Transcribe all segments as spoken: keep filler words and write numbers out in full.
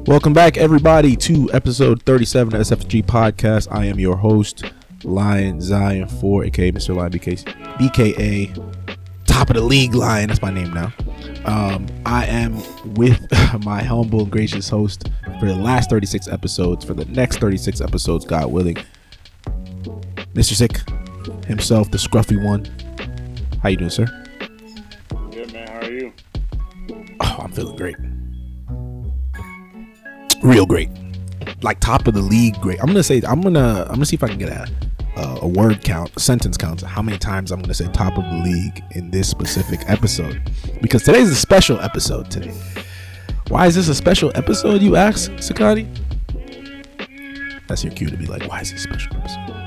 Welcome back, everybody, to episode thirty-seven of S F G Podcast. I am your host, Lion Zion four, aka Mister Lion B K, B K A Top of the League Lion. That's my name now. Um, I am with my humble and gracious host for the last thirty-six episodes, for the next thirty-six episodes, God willing, Mister Sick himself, the scruffy one. How you doing, sir? Good, man. How are you? Oh, I'm feeling great. Real great. Like top of the league great. I'm gonna say I'm gonna I'm gonna see if I can get a uh, a word count, a sentence count, how many times I'm gonna say top of the league in this specific episode, because today's a special episode today. Why is this a special episode, you ask, Sakati? That's your cue to be like, why is this a special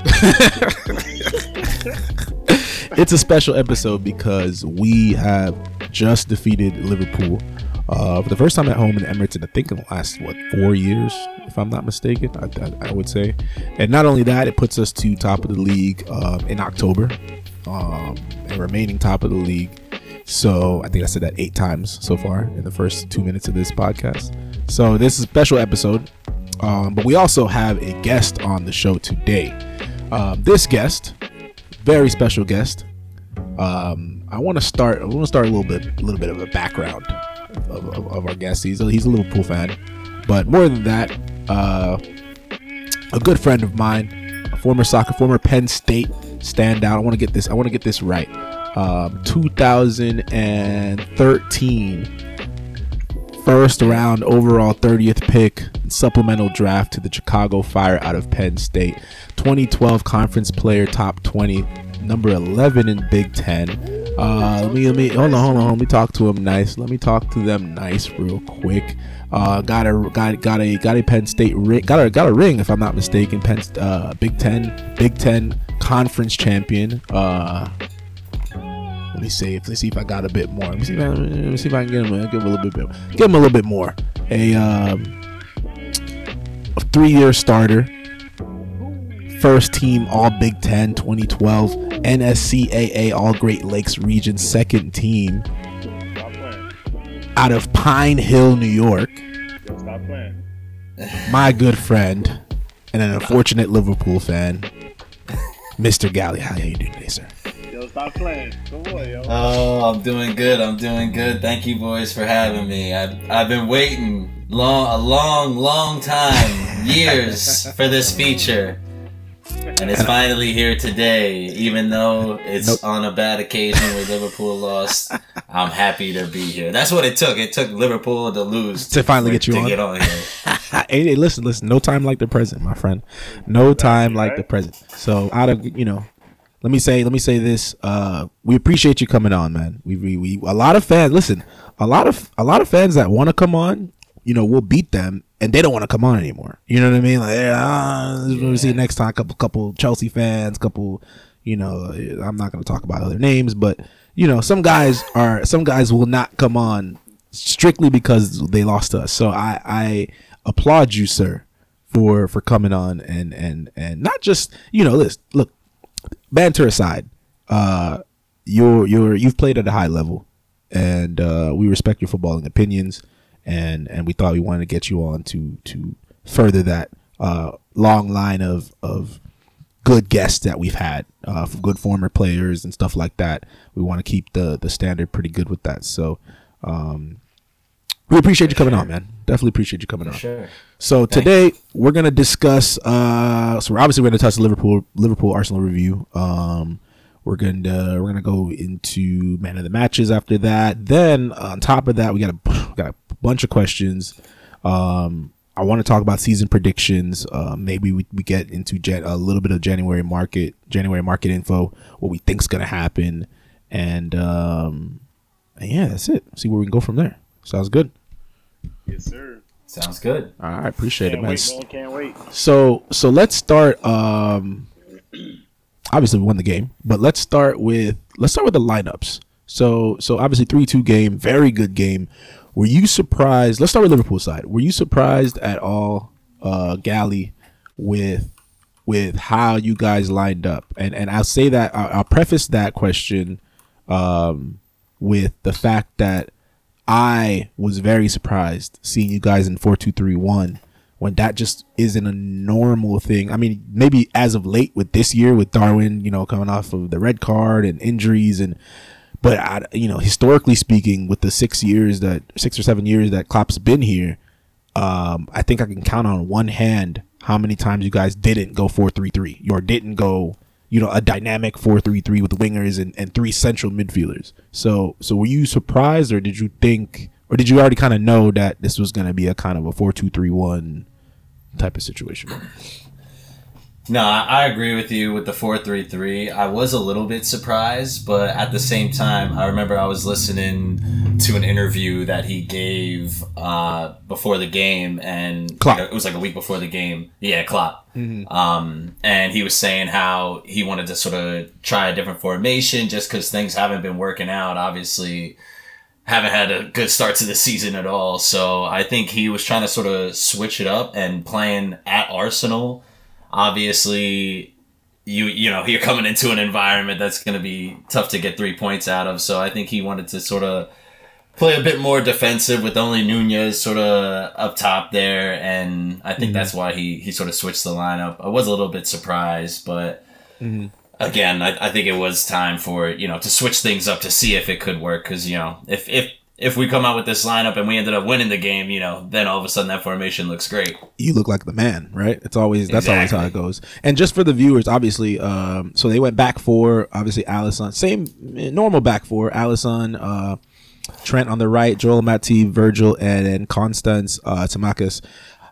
episode? It's a special episode because we have just defeated Liverpool uh, for the first time at home in the Emirates in I think in the last what four years, if I'm not mistaken. I, I, I would say, and not only that, it puts us to top of the league um, in October, um, and remaining top of the league. So I think I said that eight times so far in the first two minutes of this podcast. So this is a special episode, um, but we also have a guest on the show today. Um, this guest, very special guest. Um, I want to start. I want to start a little bit, a little bit of a background of, of, of our guest. He's a, he's a Liverpool fan, but more than that, uh, a good friend of mine, a former soccer, former Penn State standout. I want to get this. I want to get this right. Um, two thousand thirteen, first round overall thirtieth pick, supplemental draft to the Chicago Fire out of Penn State. twenty twelve conference player, top twenty. Number eleven in Big Ten. Uh, let me let me hold on, hold on. Let me talk to him nice. Let me talk to them nice, real quick. Uh, got a got got a got a Penn State ring. Got a got a ring, if I'm not mistaken. Penn uh, Big Ten Big Ten conference champion. Uh, let me see if let's see if I got a bit more. Let me see if I, let me see if I can get him. Give him a little bit. More. Give him a little bit more. A um, a three-year starter. First team All Big Ten twenty twelve, N S C A A All Great Lakes Region second team out of Pine Hill, New York. Stop playing. My good friend and an unfortunate Liverpool fan, Mister Galley. How are you doing today, sir? Yo, stop playing. Come on, yo. Oh, I'm doing good. I'm doing good. Thank you, boys, for having me. I've, I've been waiting long, a long, long time, years for this feature. And it's finally here today, even though it's nope. on a bad occasion where Liverpool lost. I'm happy to be here. That's what it took. It took Liverpool to lose to, to finally get you to on. Get on here. hey, hey, listen, listen. No time like the present, my friend. No time like the present. So, out of you know, let me say, let me say this. Uh, we appreciate you coming on, man. We, we, we a lot of fans. Listen, a lot of a lot of fans that want to come on. You know, we'll beat them. And they don't want to come on anymore. You know what I mean? Like, ah, we'll see you next time. Couple, couple Chelsea fans, couple, you know, I'm not going to talk about other names, but you know, some guys are, some guys will not come on strictly because they lost to us. So I, I applaud you, sir, for for coming on and and and not just, you know, listen, look, banter aside, uh, you're you're you've played at a high level, and uh, we respect your footballing opinions. And and we thought we wanted to get you on to to further that uh, long line of of good guests that we've had, uh, from good former players and stuff like that. We want to keep the the standard pretty good with that. So um, we appreciate you coming on, man. Definitely appreciate you coming on. Sure. So today we're gonna discuss. Uh, so we're obviously we're gonna touch the Liverpool Liverpool Arsenal review. Um, We're gonna we're gonna go into man of the matches after that. Then on top of that, we got a we got a bunch of questions. Um, I want to talk about season predictions. Uh, maybe we, we get into Jan- a little bit of January market January market info, what we think's gonna happen, and um, and yeah, that's it. See where we can go from there. Sounds good. Yes, sir. Sounds good. All right, appreciate Can't it, man. Wait, man. Can't wait. So so let's start. Um, Obviously, we won the game, but let's start with let's start with the lineups. So, so obviously, three two game, very good game. Were you surprised? Let's start with Liverpool side. Were you surprised at all, uh, Galley, with with how you guys lined up? And and I'll say that I'll, I'll preface that question um, with the fact that I was very surprised seeing you guys in four two three one when that just isn't a normal thing. I mean, maybe as of late with this year with Darwin, you know, coming off of the red card and injuries, and but I, you know, historically speaking, with the six years that six or seven years that Klopp's been here, um, I think I can count on one hand how many times you guys didn't go four three three or didn't go, you know, a dynamic four three three with wingers and, and three central midfielders. So, so were you surprised, or did you think, or did you already kind of know that this was going to be a kind of a four two three one type of situation? No, I I agree with you with the four three three. I was a little bit surprised, but at the same time, I remember I was listening to an interview that he gave uh, before the game, and Klopp. it was like a week before the game. Yeah, Klopp. Mm-hmm. Um, and he was saying how he wanted to sort of try a different formation just because things haven't been working out. Obviously, haven't had a good start to the season at all. So I think he was trying to sort of switch it up, and playing at Arsenal. Obviously, you you know, you're coming into an environment that's going to be tough to get three points out of. So I think he wanted to sort of play a bit more defensive with only Nunez sort of up top there. And I think mm-hmm. that's why he, he sort of switched the lineup. I was a little bit surprised, but mm-hmm. again, I, I think it was time for, you know, to switch things up to see if it could work. Because, you know, if, if, if we come out with this lineup and we ended up winning the game, you know, then all of a sudden that formation looks great. You look like the man, right? It's always that's Exactly. always how it goes. And just for the viewers, obviously, um, so they went back four. Obviously, Alisson, same normal back four. Alisson, uh, Trent on the right, Joel Matip, Virgil, and then Constance uh, Tamakis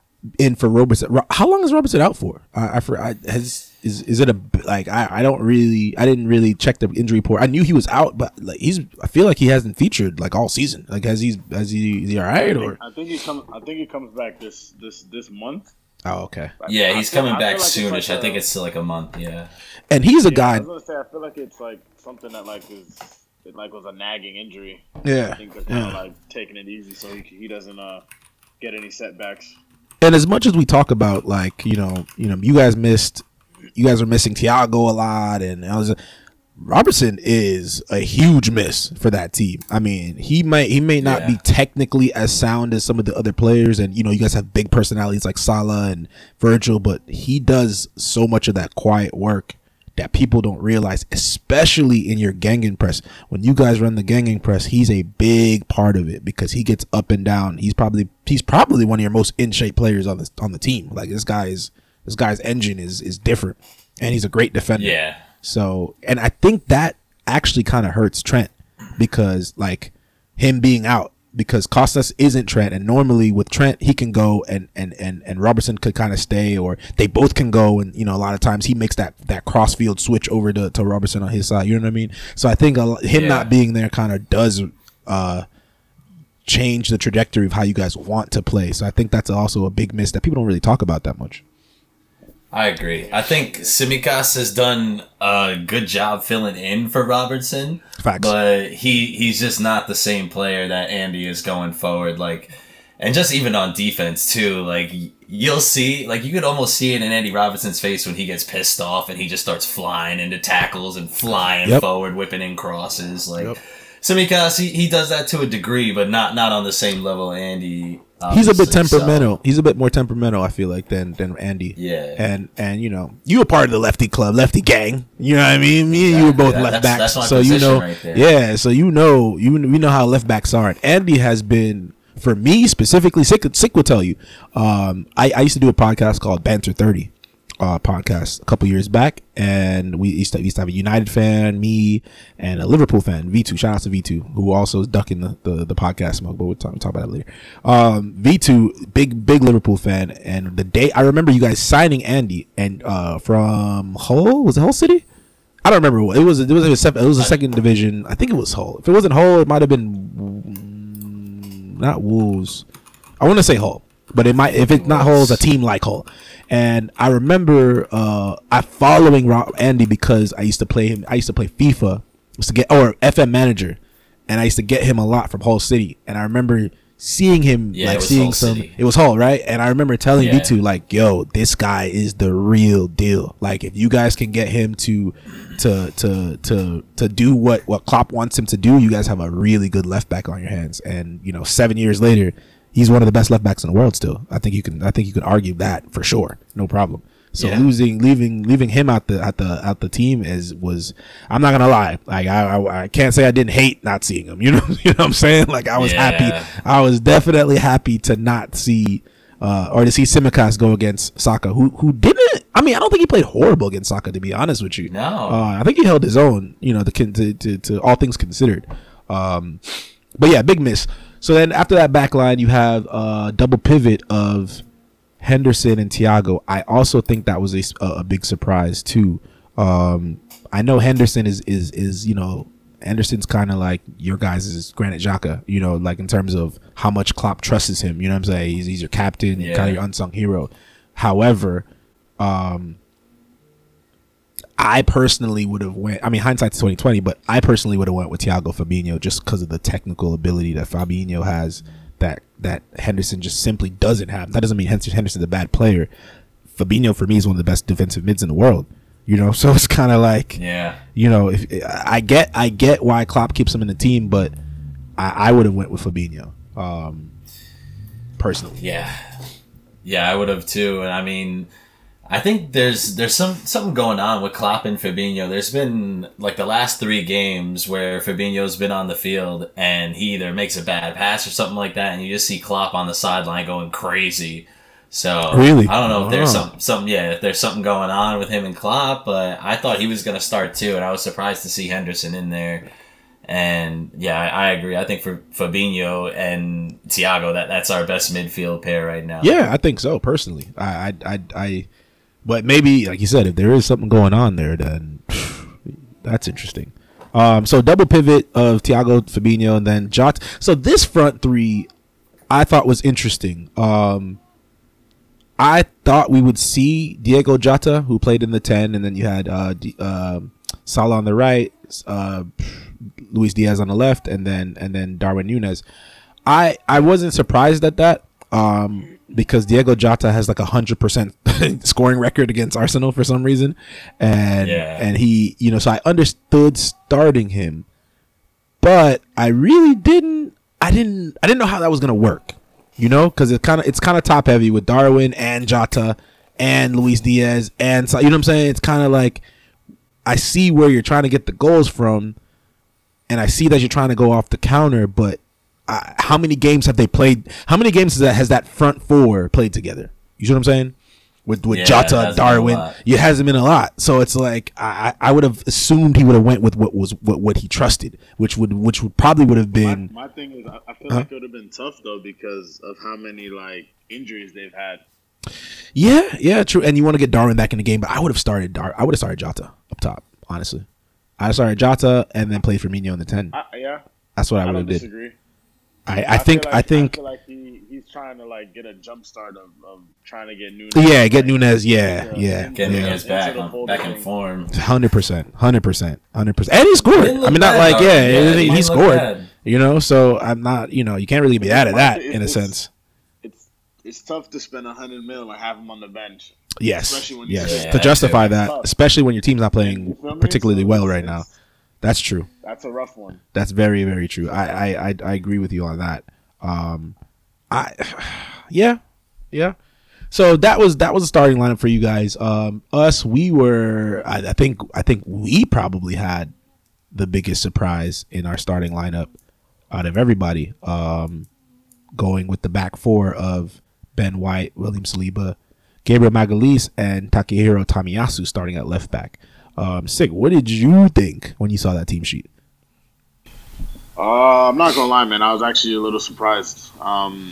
in for Robertson. Ro- How long is Robertson out for? I, I, for, I has. Is is it a like I, I don't really I didn't really check the injury report. I knew he was out, but like he's I feel like he hasn't featured like all season. Like has he has he is he all right or? I think he comes. I think he comes back this this this month. Oh okay. Yeah, he's feel- coming I back feel like it's soonish. like I think a- it's still like a month. Yeah. And he's a Yeah, I guy. was gonna say I feel like it's like something that like is it like was a nagging injury. Yeah. I think they're kind of Yeah. like taking it easy so he he doesn't uh get any setbacks. And as much as we talk about like you know you know you guys missed you guys are missing Thiago a lot, and I was Robertson is a huge miss for that team. I mean, he might he may not Yeah. be technically as sound as some of the other players, and you know, you guys have big personalities like Salah and Virgil, but he does so much of that quiet work that people don't realize, especially in your Gengen press. When you guys run the Gengen press, he's a big part of it because he gets up and down. He's probably he's probably one of your most in shape players on the on the team. Like this guy is this guy's engine is is different, and he's a great defender. Yeah. So, and I think that actually kind of hurts Trent because like him being out, because Costas isn't Trent, and normally with Trent he can go and and and, and Robertson could kind of stay, or they both can go, and you know a lot of times he makes that that cross field switch over to, to Robertson on his side. You know what I mean? So I think a, lo- him Yeah. not being there kind of does uh change the trajectory of how you guys want to play. So I think that's also a big miss that people don't really talk about that much. I agree. I think Tsimikas has done a good job filling in for Robertson. Facts. But he he's just not the same player that Andy is going forward. Like, and just even on defense too. Like you'll see, like you could almost see it in Andy Robertson's face when he gets pissed off and he just starts flying into tackles and flying Yep. forward, whipping in crosses. Like Yep. Tsimikas, he, he does that to a degree, but not not on the same level Andy. He's a bit obviously, so- temperamental. He's a bit more temperamental, I feel like, than than Andy. Yeah. And and you know, you were part of the lefty club, lefty gang. You know what I mean? Me and you were both That- left that's- backs, that's my so you position know, right there. yeah. So you know, you we know how left backs are. And Andy has been, for me specifically, Sick, Sick will tell you. Um, I, I used to do a podcast called Banter thirty. Uh, podcast a couple years back, and we used to, we used to have a United fan, me, and a Liverpool fan, V two. Shout out to V two, who also is ducking the, the, the podcast smoke, but we'll talk, we'll talk about that later. Um, V two, big big Liverpool fan, and the day I remember you guys signing Andy, and uh, from Hull, was it Hull City? I don't remember what it was. It was a sep- it was a second division. I think it was Hull. If it wasn't Hull, it might have been mm, not Wolves. I want to say Hull, but it might. If it's not Hull, it's a team like Hull. And I remember uh, I following Rob, Andy because I used to play him. I used to play FIFA, used to get or F M Manager, and I used to get him a lot from Hull City. And I remember seeing him Yeah, it like was seeing Hull some City. it was Hull, right? And I remember telling Yeah. you two like, yo, this guy is the real deal. Like if you guys can get him to to to to to do what what Klopp wants him to do, you guys have a really good left back on your hands. And you know, seven years later, he's one of the best left backs in the world still. I think you can I think you can argue that for sure. No problem. So Yeah. losing, leaving, leaving him out the out the out the team is was. I'm not gonna lie. Like I, I, I can't say I didn't hate not seeing him. You know, you know what I'm saying? Like I was Yeah. happy. I was definitely happy to not see, uh, or to see Tsimikas go against Saka, who who didn't. I mean, I don't think he played horrible against Saka, to be honest with you. No. uh, I think he held his own. You know, the to to, to all things considered. Um, but yeah, big miss. So then after that back line, you have a double pivot of Henderson and Thiago. I also think that was a, a big surprise too. Um, I know Henderson is is is you know Henderson's kind of like your guys' Granit Xhaka, you know, like in terms of how much Klopp trusts him. You know what I'm saying? He's, he's your captain, Yeah. kind of your unsung hero. However, um, I personally would have went. I mean, hindsight's twenty twenty, but I personally would have went with Thiago Fabinho just because of the technical ability that Fabinho has. That that Henderson just simply doesn't have. That doesn't mean Henderson's a bad player. Fabinho for me is one of the best defensive mids in the world. You know, so it's kind of like, Yeah. you know, if I get I get why Klopp keeps him in the team, but I, I would have went with Fabinho, um, personally. Yeah, yeah, I would have too. And I mean, I think there's there's some something going on with Klopp and Fabinho. There's been like the last three games where Fabinho's been on the field and he either makes a bad pass or something like that, and you just see Klopp on the sideline going crazy. So Really? I don't know if there's Oh. some some yeah if there's something going on with him and Klopp, but I thought he was gonna start too, and I was surprised to see Henderson in there. And yeah, I, I agree. I think for Fabinho and Thiago, that that's our best midfield pair right now. Yeah, I think so. Personally, I, I, I, I but maybe like you said, if there is something going on there, then that's interesting. Um, so double pivot of Thiago, Fabinho, and then Jota. So this front three, I thought was interesting. Um, I thought we would see Diego Jota, who played in the ten, and then you had uh, D, uh, Salah on the right, uh, Luis Diaz on the left, and then and then Darwin Núñez. I I wasn't surprised at that um, because Diego Jota has like a hundred percent scoring record against Arsenal for some reason, and Yeah. and he you know so I understood starting him, but I really didn't. I didn't. I didn't know how that was gonna work. You know, because it kind of it's kind of top heavy with Darwin and Jota and Luis Diaz and so you know what I'm saying. It's kind of like I see where you're trying to get the goals from, and I see that you're trying to go off the counter. But uh, how many games have they played? How many games has that has that front four played together? You see what I'm saying? With with Yeah, it Jota, hasn't been a Darwin, lot. it hasn't been a lot. So it's like I I would have assumed he would have went with what was what, what he trusted, which would which would probably would have My, been. my thing is, I, I feel Huh? like it would have been tough though because of how many like injuries they've had. Yeah, yeah, true. And you want to get Darwin back in the game, but I would have started Dar. I would have started Jota up top. Honestly, I started Jota and then played Firmino in the ten. I, yeah, That's what I I would don't have did. disagree. I, I think feel I like, think I feel like he, he's trying to like get a jump start of, of trying to get Núñez. yeah, get like, Núñez. Yeah, into- yeah, into- Getting yeah. his back into the on, fold back of in things. form. Hundred percent, hundred percent, hundred percent, and he scored. Didn't look I mean, not bad, like though. yeah, Yeah, he, he he didn't look scored. bad. You know, so I'm not. You know, you can't really be mad at that in a It's- sense. It's it's tough to spend a hundred mil and have him on the bench. Yes, especially when you yes, say- to Yeah, justify that's that, tough. especially when your team's not You playing feel me? particularly So well it's- right now. it's- That's true. That's a rough one. That's very, very true. I, I, I, I agree with you on that. Um, I, yeah, yeah. So that was that was a starting lineup for you guys. Um, us, we were. I, I think I think we probably had the biggest surprise in our starting lineup out of everybody. Um, going with the back four of Ben White, William Saliba, Gabriel Magalhaes, and Takehiro Tomiyasu starting at left back. Um, Sig, what did you think when you saw that team sheet? Uh, I'm not gonna lie, man. I was actually a little surprised. Um,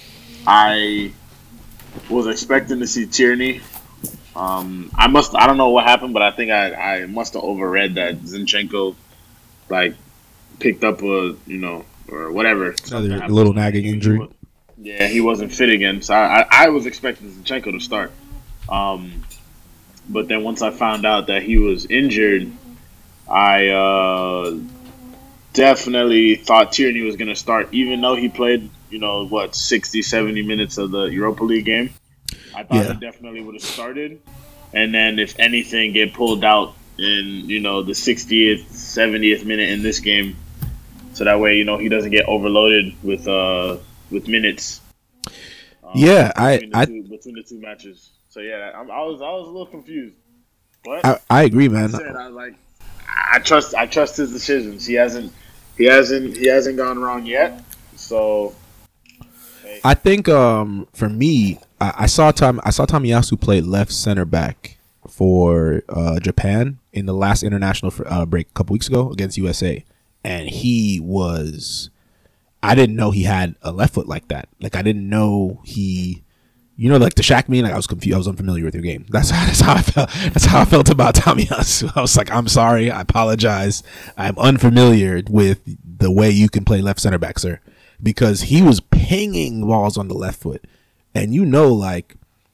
I was expecting to see Tierney. Um, I must. I don't know what happened, but I think I, I must have overread that Zinchenko, like, picked up a you know or whatever. Something Another happened. little nagging injury. Yeah, he wasn't fit again, so I, I, I was expecting Zinchenko to start. Um, but then once I found out that he was injured, I uh, definitely thought Tierney was going to start, even though he played, you know, what, sixty, seventy minutes of the Europa League game. I thought Yeah. he definitely would have started. And then, if anything, get pulled out in, you know, the sixtieth, seventieth minute in this game. So that way, you know, he doesn't get overloaded with uh with minutes. Um, Yeah, I- between the I- two, between the two matches. So yeah, I, I was I was a little confused, but I, I agree, I man. said I was like, I trust I trust his decisions. He hasn't he hasn't he hasn't gone wrong yet. So hey. I think um for me, I, I saw Tom I saw Tomiyasu play left center back for uh, Japan in the last international for, uh, break a couple weeks ago against U S A, and he was. I didn't know he had a left foot like that. Like I didn't know he, you know, like the Shaq meme. Like I was confused. I was unfamiliar with your game. That's how, that's how I felt. That's how I felt about Tomiyasu. I was like, I'm sorry. I apologize. I'm unfamiliar with the way you can play left center back, sir, because he was pinging balls on the left foot, and you know, like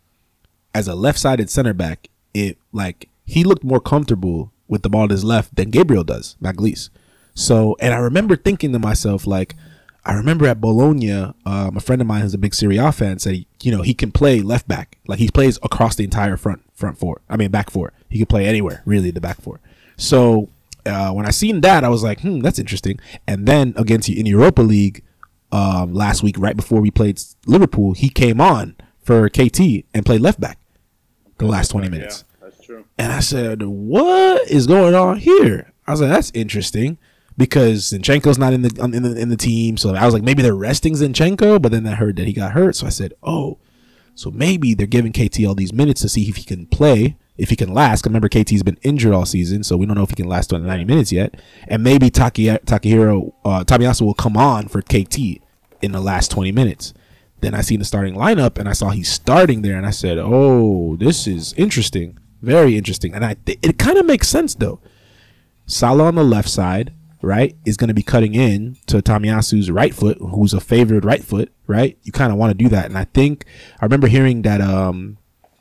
as a left-sided center back, it like he looked more comfortable with the ball to his left than Gabriel does, Magliese. So, and I remember thinking to myself, like. I remember at Bologna, um, a friend of mine who's a big Serie A fan said, you know, he can play left back. Like he plays across the entire front front four. I mean, back four. He can play anywhere, really, the back four. So uh, when I seen that, I was like, hmm, that's interesting. And then against in Europa League um, last week, right before we played Liverpool, he came on for K T and played left back the last twenty minutes. Yeah, that's true. And I said, what is going on here? I was like, that's interesting. Because Zinchenko's not in the in the in the team, so I was like, maybe they're resting Zinchenko. But then I heard that he got hurt, so I said, oh, so maybe they're giving K T all these minutes to see if he can play, if he can last. 'Cause remember, K T's been injured all season, so we don't know if he can last ninety minutes yet. And maybe Taki Takahiro uh, Tomiyasu will come on for K T in the last twenty minutes. Then I seen the starting lineup, and I saw he's starting there, and I said, oh, this is interesting, very interesting. And I th- it kind of makes sense though. Salah on the left side, right, is going to be cutting in to Tomiyasu's right foot, who's a favored right foot, right? You kind of want to do that. And I think, I remember hearing that um,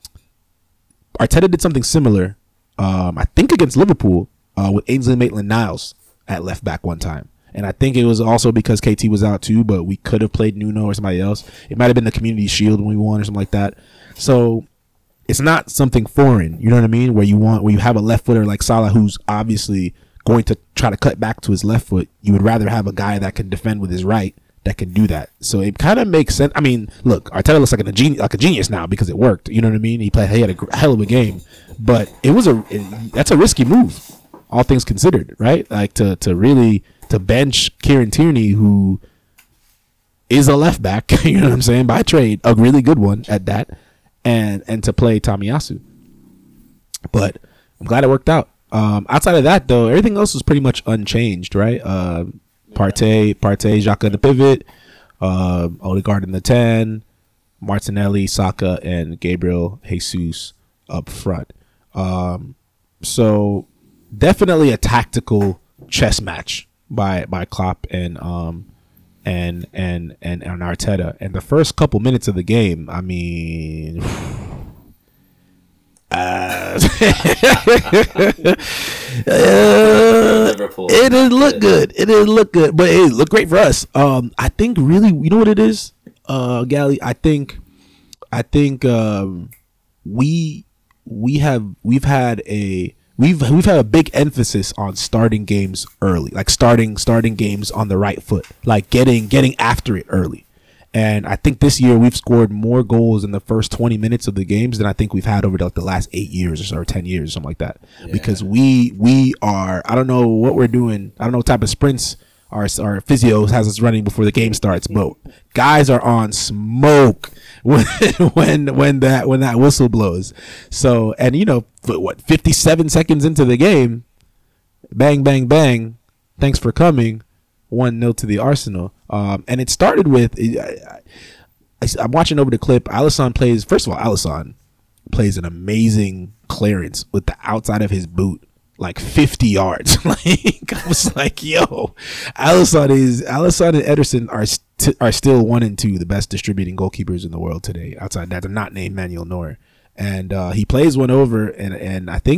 Arteta did something similar, um, I think against Liverpool, uh, with Ainsley Maitland-Niles at left back one time. And I think it was also because K T was out too, but we could have played Nuno or somebody else. It might have been the Community Shield when we won or something like that. So it's not something foreign, you know what I mean? Where you want, where you have a left footer like Salah, who's obviously going to try to cut back to his left foot. You would rather have a guy that can defend with his right that can do that. So it kind of makes sense. I mean, look, Arteta looks like a genius, like a genius now because it worked. You know what I mean? He played, he had a hell of a game, but it was a it, that's a risky move, all things considered, right? Like to to really to bench Kieran Tierney, who is a left back, you know what I'm saying, by trade, a really good one at that, and and to play Tomiyasu. But I'm glad it worked out. Um, outside of that, though, everything else was pretty much unchanged, right? Uh, Partey, Partey, Xhaka in the pivot, uh, Odegaard in the ten, Martinelli, Saka, and Gabriel Jesus up front. Um, so definitely a tactical chess match by by Klopp and um and and and, and Arteta. And the first couple minutes of the game, I mean. Uh, Liverpool. It didn't look good. It didn't look good, but it looked great for us. Um, I think really, you know what it is, uh, Gally. I think, I think, um, we we have we've had a we've we've had a big emphasis on starting games early, like starting starting games on the right foot, like getting getting after it early. And I think this year we've scored more goals in the first twenty minutes of the games than I think we've had over like the last eight years or so, or ten years or something like that. Yeah. Because we we are, I don't know what we're doing. I don't know what type of sprints our our physio has us running before the game starts, but guys are on smoke when when when that when that whistle blows. So, and you know what, fifty-seven seconds into the game, bang bang bang, thanks for coming. one nil to the Arsenal. Um, and it started with, I, I, I'm watching over the clip. Alisson plays, first of all, Alisson plays an amazing clearance with the outside of his boot, like fifty yards. Like, I was like, yo, Alisson is, Alisson and Ederson are, st- are still one and two, the best distributing goalkeepers in the world today. Outside that, they're not named Manuel Neuer. And uh, he plays one over, and, and I think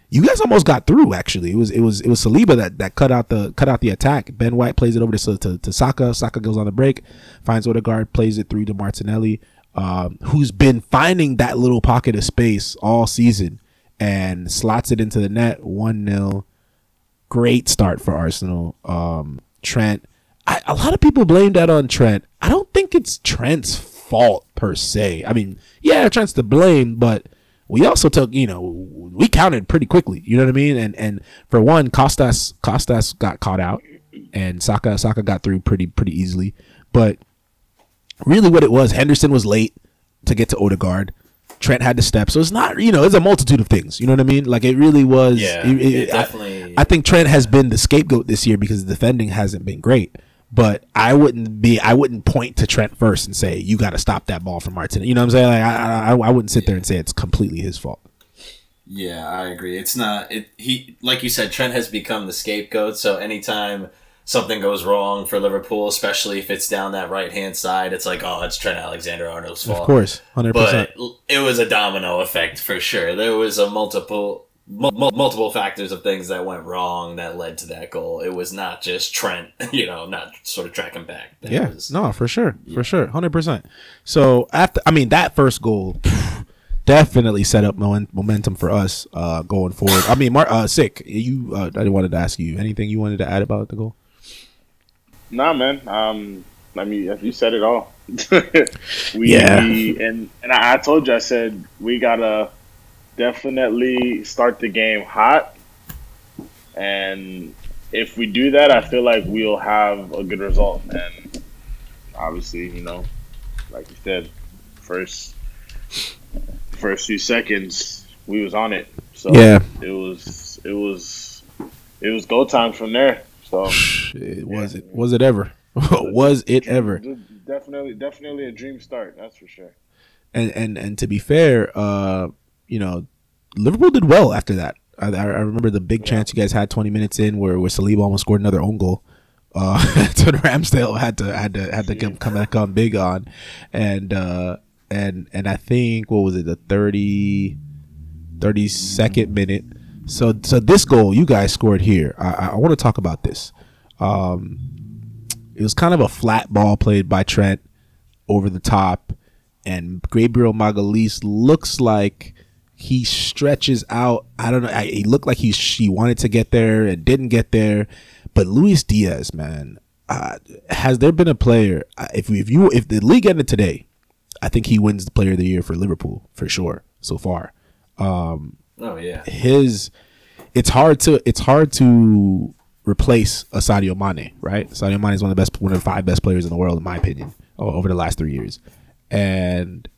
you guys almost got through. Actually, it was it was it was Saliba that, that cut out the cut out the attack. Ben White plays it over to to, to Saka. Saka goes on the break, finds Odegaard, plays it through to Martinelli, um, who's been finding that little pocket of space all season and slots it into the net. one nil. Great start for Arsenal. Um, Trent. I, a lot of people blame that on Trent. I don't think it's Trent's fault per se. I mean, yeah, Trent's to blame, but we also took, you know, we counted pretty quickly. You know what I mean? And and for one, Costas Costas got caught out, and Saka Saka got through pretty pretty easily. But really, what it was, Henderson was late to get to Odegaard. Trent had to step, so it's not, you know, it's a multitude of things. You know what I mean? Like it really was. Yeah, it, it, it definitely. I, I think Trent has been the scapegoat this year because the defending hasn't been great. But I wouldn't be, I wouldn't point to Trent first and say you got to stop that ball from Martin. You know what I'm saying? Like I, I, I wouldn't sit there and say it's completely his fault. Yeah, I agree. It's not. It he like you said, Trent has become the scapegoat. So anytime something goes wrong for Liverpool, especially if it's down that right hand side, it's like, oh, it's Trent Alexander-Arnold's fault. Of course, one hundred percent. But it was a domino effect for sure. There was a multiple. Mul- multiple factors of things that went wrong that led to that goal. It was not just Trent, you know, not sort of tracking back. That yeah, was, no, for sure, yeah. for sure, one hundred percent. So after, I mean, that first goal definitely set up momentum for us uh, going forward. I mean, Mar- uh, sick. You, uh, I wanted to ask you anything you wanted to add about the goal. Nah, man. Um, I mean, you said it all. we, yeah, we, and and I, I told you, I said we gotta definitely start the game hot, and if we do that, I feel like we'll have a good result. And obviously, you know, like you said, first first few seconds we was on it. So yeah, it was it was it was go time from there. So it was yeah. it was it ever was it ever definitely definitely a dream start, that's for sure. And and and to be fair, uh. you know, Liverpool did well after that. I, I remember the big chance you guys had twenty minutes in where, where Saliba almost scored another own goal. Uh, so Ramsdale had to had to had to come, come back on big on, and uh, and and I think what was it, the thirty, thirty-second minute. So so this goal you guys scored here. I, I want to talk about this. Um, it was kind of a flat ball played by Trent over the top, and Gabriel Magalhaes looks like he stretches out. I don't know. I, he looked like he she wanted to get there and didn't get there. But Luis Diaz, man, uh, has there been a player? If if you if the league ended today, I think he wins the Player of the Year for Liverpool for sure so far. Um, oh yeah, his it's hard to it's hard to replace a Sadio Mane, right? Sadio Mane is one of the best, one of the five best players in the world, in my opinion, over the last three years, and.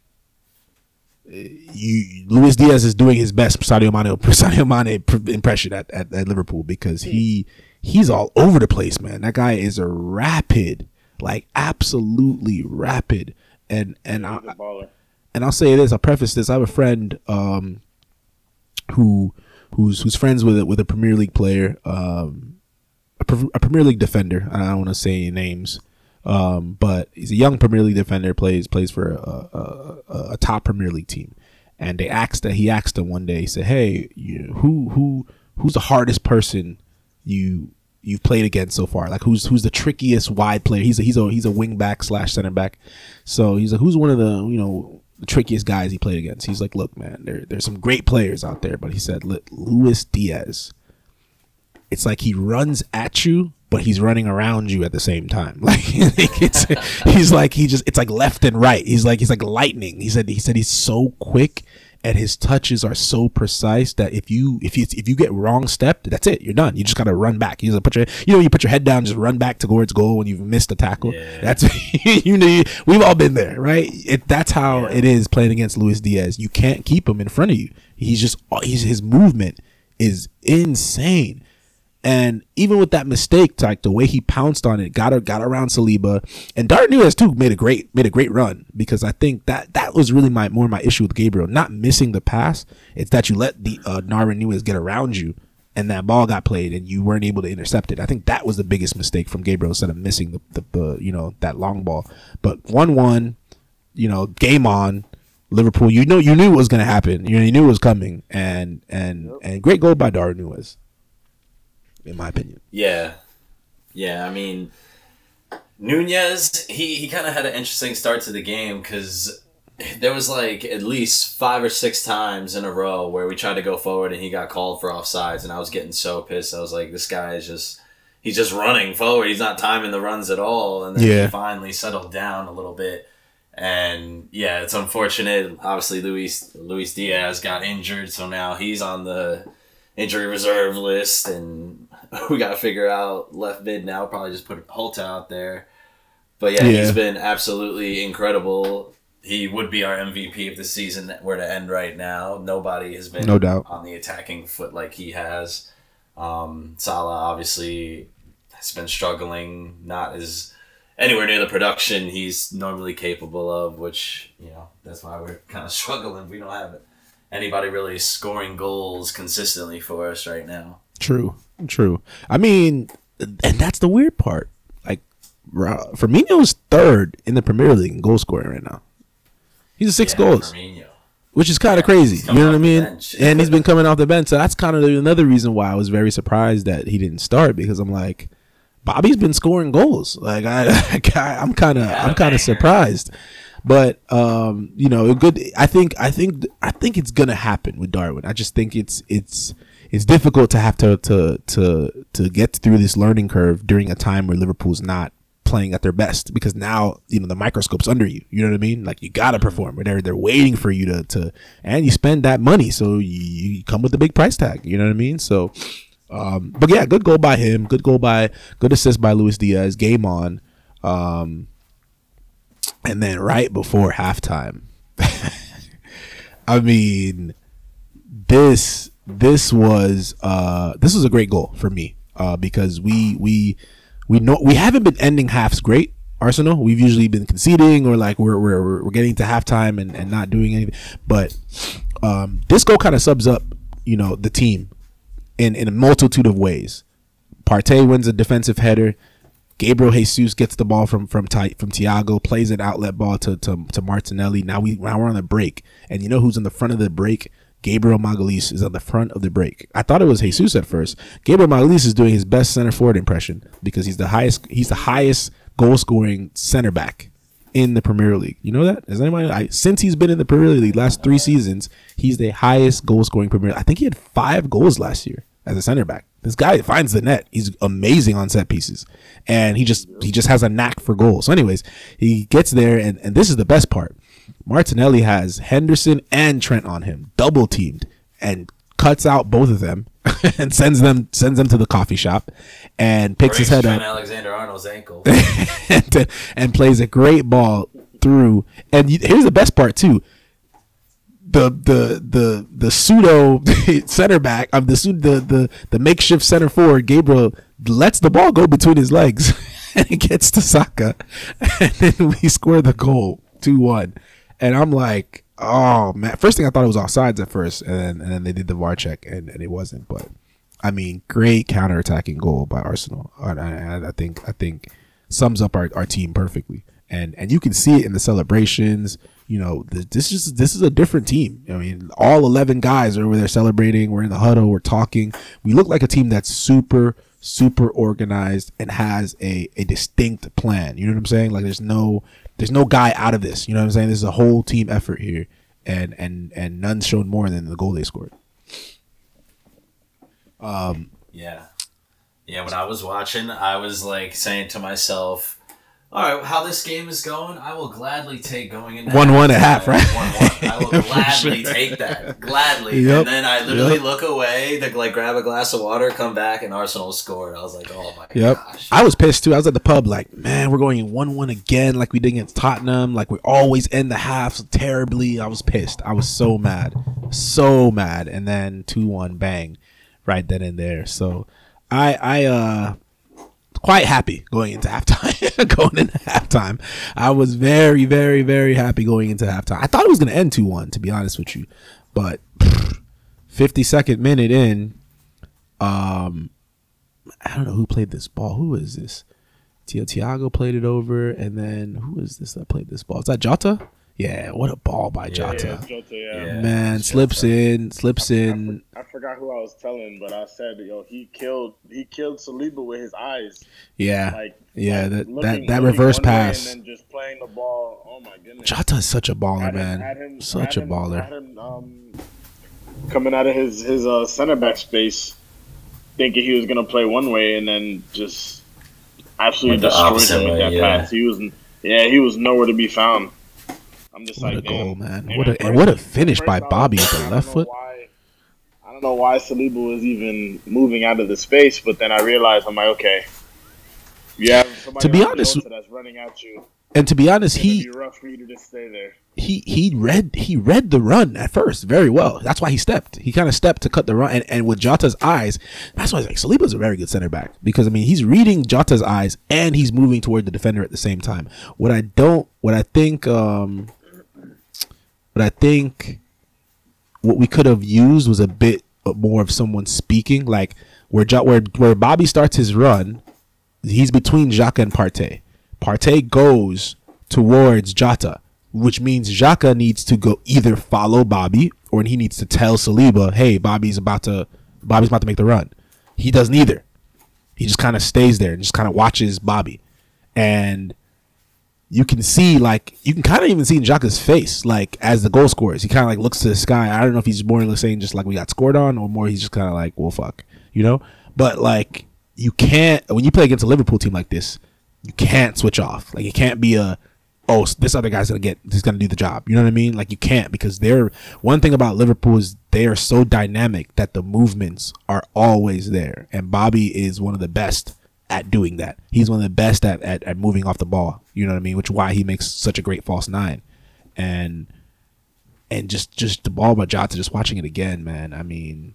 You, Luis Diaz is doing his best Sadio Mane, Sadio Mane impression at, at, at Liverpool because he he's all over the place, man. That guy is a rapid, like absolutely rapid, and and I, and I'll say this. I'll preface this. I have a friend um, who who's who's friends with a, with a Premier League player, um, a, a Premier League defender. I don't want to say any names. Um, but he's a young Premier League defender, plays plays for a, a, a top Premier League team, and they asked that he asked him one day. He said, "Hey, you, who who who's the hardest person you you've played against so far? Like who's who's the trickiest wide player? He's a he's a he's a wing back slash center back. So he's like, who's one of the you know the trickiest guys he played against? He's like, look, man, there there's some great players out there, but he said, Luis Diaz. It's like he runs at you, but he's running around you at the same time. Like it's, he's like he just it's like left and right. He's like he's like lightning. He said he said he's so quick and his touches are so precise that if you if you if you get wrong stepped, that's it. You're done. You just gotta run back. You just put your you know you put your head down, just run back towards goal when you've missed a tackle. Yeah. That's you know we've all been there, right? It, that's how yeah. it is playing against Luis Diaz. You can't keep him in front of you. He's just he's his movement is insane. And even with that mistake, like the way he pounced on it, got got around Saliba, and Darwin Núñez too made a great made a great run because I think that that was really my more my issue with Gabriel, not missing the pass. It's that you let the uh, Darwin Núñez get around you, and that ball got played, and you weren't able to intercept it. I think that was the biggest mistake from Gabriel instead of missing the, the, the you know that long ball. But one one, you know, game on. Liverpool, you know, you knew it was going to happen. You, know, you knew it was coming, and and Yep. and great goal by Darwin Nunez, in my opinion. Yeah, yeah. I mean, Nunez, he he kind of had an interesting start to the game because there was like at least five or six times in a row where we tried to go forward and he got called for offsides, and I was getting so pissed. I was like, this guy is just he's just running forward. He's not timing the runs at all, and then Yeah. he finally settled down a little bit. And yeah, it's unfortunate. Obviously, Luis Luis Diaz got injured, so now he's on the injury reserve list, and we got to figure out left mid now. Probably just put Holta out there. But yeah, Yeah. he's been absolutely incredible. He would be our M V P if the season were to end right now. Nobody has been No doubt. on the attacking foot like he has. Um, Salah obviously has been struggling, not as anywhere near the production he's normally capable of, which, you know, that's why we're kind of struggling. We don't have anybody really scoring goals consistently for us right now. True, true. I mean, and that's the weird part. Like, Ra- Firmino's third in the Premier League in goal scoring right now. He's six Yeah, goals, Firmino. which is kind of Yeah, crazy. he's You coming know what I off the mean? bench. And he's been coming off the bench, so that's kind of another reason why I was very surprised that he didn't start, because I'm like, Bobby's been scoring goals. Like I, I I'm kind of, Yeah, I'm kind banger. of surprised. But um, you know, a good. I think, I think, I think it's gonna happen with Darwin. I just think it's, it's, it's difficult to have to, to, to, to get through this learning curve during a time where Liverpool's not playing at their best, because now, you know, the microscope's under you. You know what I mean? Like, you gotta perform. They're they're waiting for you to to, and you spend that money, so you, you come with a big price tag. You know what I mean? So. Um, but yeah, good goal by him. Good goal by, good assist by Luis Diaz. Game on. Um, and then right before halftime, I mean, this this was uh, this was a great goal for me uh, because we we we know we haven't been ending halves great. Arsenal, we've usually been conceding, or like we're we're we're getting to halftime and, and not doing anything. But um, this goal kind of subs up, you know, the team in in a multitude of ways. Partey wins a defensive header. Gabriel Jesus gets the ball from from Ti- from Thiago, plays an outlet ball to, to to Martinelli. Now we now we're on the break, and you know who's in the front of the break? Gabriel Magalhaes is on the front of the break. I thought it was Jesus at first. Gabriel Magalhaes is doing his best center forward impression because he's the highest he's the highest goal scoring center back in the Premier League. You know that? Is anybody I, since he's been in the Premier League last three seasons, he's the highest goal scoring Premier. I think he had five goals last year as a center back. This guy finds the net. He's amazing on set pieces, and he just he just has a knack for goals. So, anyways, he gets there, and and this is the best part. Martinelli has Henderson and Trent on him, double teamed, and cuts out both of them and sends them sends them to the coffee shop, and picks his Breaks head Trent up Alexander-Arnold's ankle. and, and plays a great ball through. And you, here's the best part too. The the the the pseudo center back of the the the the makeshift center forward Gabriel lets the ball go between his legs and it gets to Saka, and then we score the goal two one. And I'm like, oh man! First thing I thought it was offsides at first, and then, and then they did the V A R check, and, and it wasn't. But I mean, great counterattacking goal by Arsenal. I, I, I think I think sums up our, our team perfectly, and and you can see it in the celebrations. You know, this is this is a different team. I mean, all eleven guys are over there celebrating. We're in the huddle. We're talking. We look like a team that's super, super organized and has a, a distinct plan. You know what I'm saying? Like, there's no there's no guy out of this. You know what I'm saying? This is a whole team effort here, and and and none's shown more than the goal they scored. Um. Yeah. Yeah, when I was watching, I was like saying to myself, all right, how this game is going, I will gladly take going into one one at half, right? one one. I will For gladly sure. take that. Gladly. Yep. And then I literally Yep. look away to like grab a glass of water, come back, and Arsenal scored. I was like, oh my Yep. gosh. I was pissed too. I was at the pub like, man, we're going one one again like we did against Tottenham. Like, we always end the halves terribly. I was pissed. I was so mad. So mad. And then two one, bang, right then and there. So I I uh quite happy going into halftime. going into halftime. I was very, very, very happy going into halftime. I thought it was gonna end two one, to be honest with you. But fifty-second minute in, um I don't know who played this ball. Who is this? Thiago played it over, and then who is this that played this ball? Is that Jota? Yeah, what a ball by Jota. Yeah, Jota, yeah. Yeah. Man, slips in, slips in. I, for, I forgot who I was telling, but I said, yo, he killed he killed Saliba with his eyes. Yeah, Like, yeah, like that looking, that, that looking reverse one way pass. and then just playing the ball. Oh my goodness. Jota is such a baller, Had him- man. had him- Such had a him- baller. had him, um, coming out of his his uh, center back space, thinking he was gonna play one way, and then just absolutely Went the destroyed opposite him with way, that yeah. pass. He was, yeah, he was nowhere to be found. I'm just What like, a goal, damn. man. And What a at and first- what a at finish first by I was Bobby like, with I the don't left know foot. why- I don't know why Saliba was even moving out of the space, but then I realized I'm like, okay, you have somebody To be like honest- Jota that's running at you. And to be honest, It's gonna he be rough for you to just stay there. he he read he read the run at first very well. That's why he stepped. He kind of stepped to cut the run, and, and with Jota's eyes, that's why I was like, Saliba's a very good center back because I mean he's reading Jota's eyes and he's moving toward the defender at the same time. What I don't, what I think, um, what I think, what we could have used was a bit more of someone speaking, like where jo- where where Bobby starts his run, he's between Xhaka and Partey. Partey goes towards Jota, which means Xhaka needs to go either follow Bobby or he needs to tell Saliba, "Hey, Bobby's about to Bobby's about to make the run." He does neither. He just kind of stays there and just kind of watches Bobby, and you can see like you can kind of even see in Xhaka's face like as the goal scores, he kind of like looks to the sky. I don't know if he's more or less saying just like we got scored on, or more he's just kind of like, well, fuck, you know. But like you can't when you play against a Liverpool team like this. You can't switch off. Like it can't be a, oh, this other guy's gonna get, he's gonna do the job. You know what I mean? Like you can't because they're one thing about Liverpool is they are so dynamic that the movements are always there, and Bobby is one of the best at doing that. He's one of the best at at, at moving off the ball. You know what I mean? Which is why he makes such a great false nine, and and just just the ball by Jota. Just watching it again, man. I mean.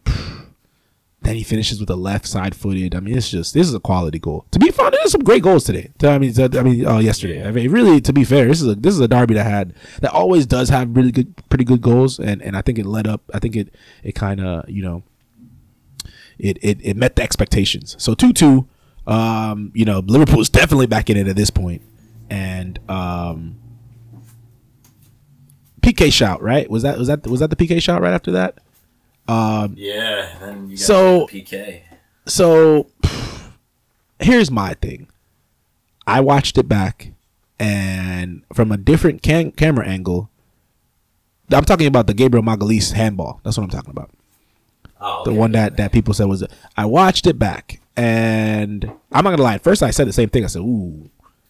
Then he finishes with a left side footed. I mean, it's just this is a quality goal. To be fair, there's some great goals today. I mean, I mean, uh, yesterday. I mean, really, to be fair, this is a this is a derby that had that always does have really good, pretty good goals, and, and I think it led up. I think it it kind of you know, it, it it met the expectations. So two two, um, you know, Liverpool is definitely back in it at this point, and um, P K shout right? Was that was that was that the P K shout right after that? Um, Yeah, then you got so- P K. So here's my thing. I watched it back, and from a different cam- camera angle, I'm talking about the Gabriel Magalhaes handball. That's what I'm talking about. Oh, The okay. one that, that people said was. I watched it back, and I'm not gonna lie. At first, I said the same thing. I said, "Ooh."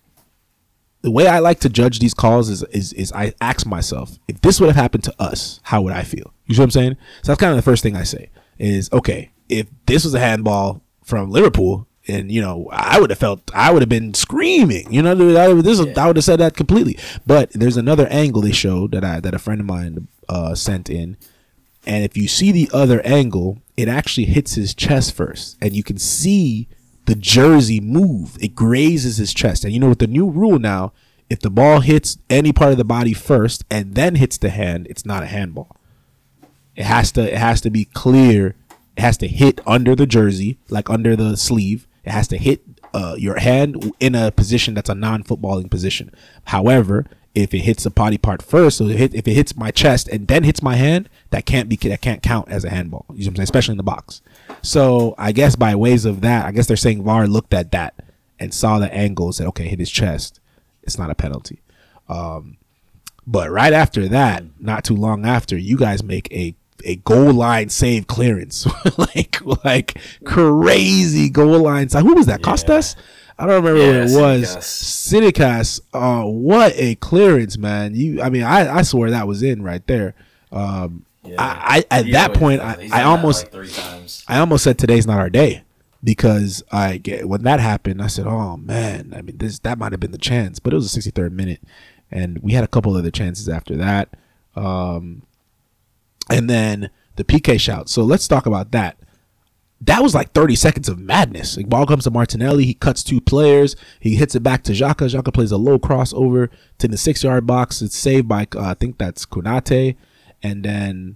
The way I like to judge these calls is is is I ask myself, if this would have happened to us, how would I feel? You see what I'm saying? So that's kind of the first thing I say is, okay, if this was a handball from Liverpool, and you know, I would have felt, I would have been screaming. You know, I, this is, I would have said that completely. But there's another angle they showed that I that a friend of mine uh, sent in, and if you see the other angle, it actually hits his chest first, and you can see the jersey move. It grazes his chest. And you know, with the new rule now, if the ball hits any part of the body first and then hits the hand, it's not a handball. It has to it has to be clear. It has to hit under the jersey, like under the sleeve. It has to hit uh, your hand in a position that's a non-footballing position. However, if it hits the body part first, so if it, hit, if it hits my chest and then hits my hand, that can't be that can't count as a handball. You know what I'm saying? Especially in the box. So I guess by ways of that, I guess they're saying V A R looked at that and saw the angle and said, okay, hit his chest. It's not a penalty. Um, but right after that, not too long after, you guys make a a goal line save clearance, like like crazy goal line save. Who was that? Yeah. Costas? I don't remember Yeah, what it was. Tsimikas. Tsimikas. Uh, what a clearance, man! You, I mean, I, I swear that was in right there. Um, Yeah. I, I at He that always point, does. I, He's I done that, almost, like, three times. I almost said today's not our day, because I get when that happened, I said, oh man, I mean, this that might have been the chance, but it was the sixty-third minute, and we had a couple other chances after that, um, and then the P K shout. So let's talk about that. That was like thirty seconds of madness. Like, ball comes to Martinelli. He cuts two players. He hits it back to Xhaka. Xhaka plays a low crossover to the six-yard box. It's saved by, uh, I think that's Konate. And then,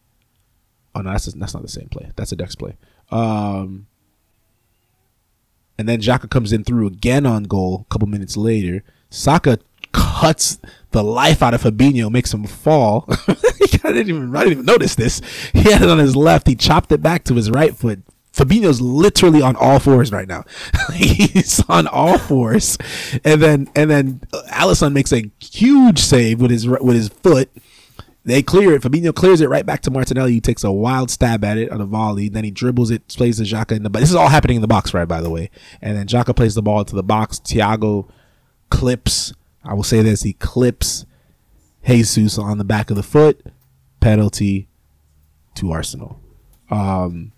oh, no, that's, that's not the same play. That's a Dex play. Um, and then Xhaka comes in through again on goal a couple minutes later. Saka cuts the life out of Fabinho, makes him fall. I didn't even I didn't even notice this. He had it on his left. He chopped it back to his right foot. Fabinho's literally on all fours right now. He's on all fours, and then and then Alisson makes a huge save with his with his foot. They clear it. Fabinho clears it right back to Martinelli. He takes a wild stab at it on a volley. Then he dribbles it, plays to Xhaka in the. This is all happening in the box, right? By the way, and then Xhaka plays the ball into the box. Thiago clips. I will say this: he clips Jesus on the back of the foot. Penalty to Arsenal. Um.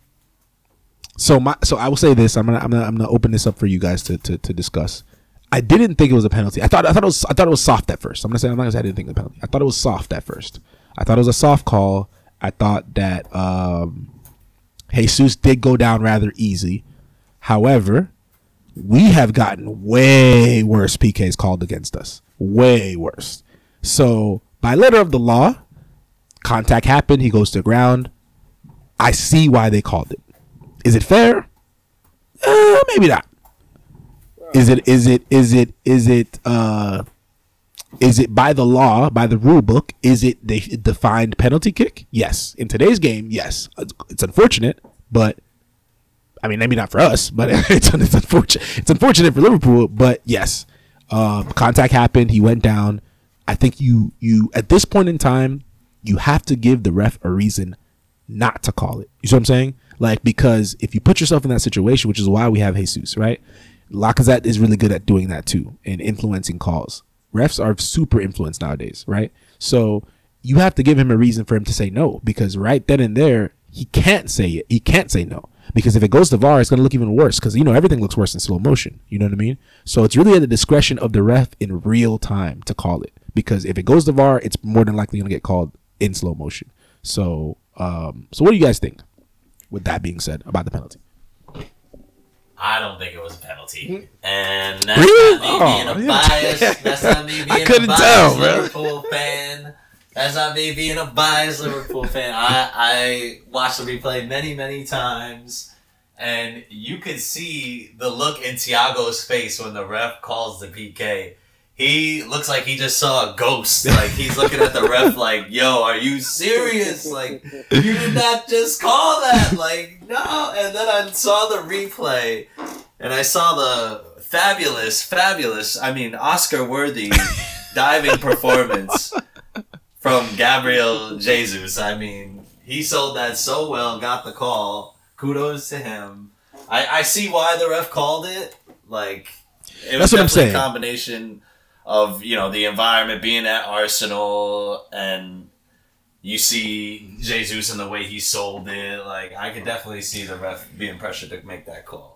So my so I will say this. I'm gonna I'm gonna I'm gonna open this up for you guys to, to, to discuss. I didn't think it was a penalty. I thought I thought it was I thought it was soft at first. I'm gonna say I'm not gonna say I didn't think it was a penalty. I thought it was soft at first. I thought it was a soft call. I thought that um, Jesus did go down rather easy. However, we have gotten way worse P Ks called against us. Way worse. So by letter of the law, contact happened. He goes to the ground. I see why they called it. Is it fair? Uh, maybe not. Is it? Is it? Is it? Is it? Uh, is it by the law, by the rule book? Is it the defined penalty kick? Yes. In today's game, yes. It's unfortunate, but I mean, maybe not for us, but it's, it's unfortunate. It's unfortunate for Liverpool, but yes. Um, contact happened. He went down. I think you you at this point in time, you have to give the ref a reason not to call it. You see what I'm saying? Like, because if you put yourself in that situation, which is why we have Jesus, right? Lacazette is really good at doing that too and influencing calls. Refs are super influenced nowadays, right? So you have to give him a reason for him to say no, because right then and there, he can't say it. He can't say no, because if it goes to V A R, it's going to look even worse, because, you know, everything looks worse in slow motion. You know what I mean? So it's really at the discretion of the ref in real time to call it, because if it goes to V A R, it's more than likely going to get called in slow motion. So, um, so what do you guys think? With that being said, about the penalty, I don't think it was a penalty, and that's really? not me being oh, a bias. That's not me being I couldn't a biased tell, Liverpool fan. That's not me being a biased Liverpool fan. I I watched the replay many many times, and you could see the look in Thiago's face when the ref calls the P K. He looks like he just saw a ghost. Like, he's looking at the ref like, yo, are you serious? Like, you did not just call that. Like, no. And then I saw the replay, and I saw the fabulous, fabulous, I mean, Oscar-worthy diving performance from Gabriel Jesus. I mean, he sold that so well, got the call. Kudos to him. I, I see why the ref called it. Like, it was That's what I'm definitely saying. a combination of, you know, the environment, being at Arsenal, and you see Jesus and the way he sold it. Like, I could definitely see the ref being pressured to make that call.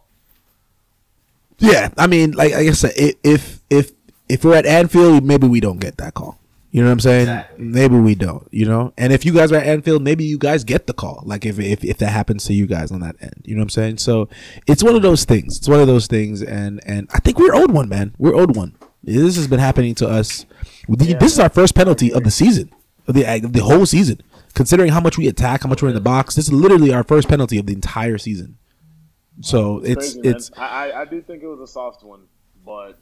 Yeah, I mean, like, like I said, if if if we're at Anfield, maybe we don't get that call. You know what I'm saying? Exactly. Maybe we don't. You know, and if you guys are at Anfield, maybe you guys get the call. Like, if if if that happens to you guys on that end, you know what I'm saying? So it's one of those things. It's one of those things, and and I think we're owed one, man. We're owed one. This has been happening to us. Yeah, this is our first penalty of the season, of the of the whole season. Considering how much we attack, how much we're in the box, this is literally our first penalty of the entire season. So it's crazy, it's I I do think it was a soft one, but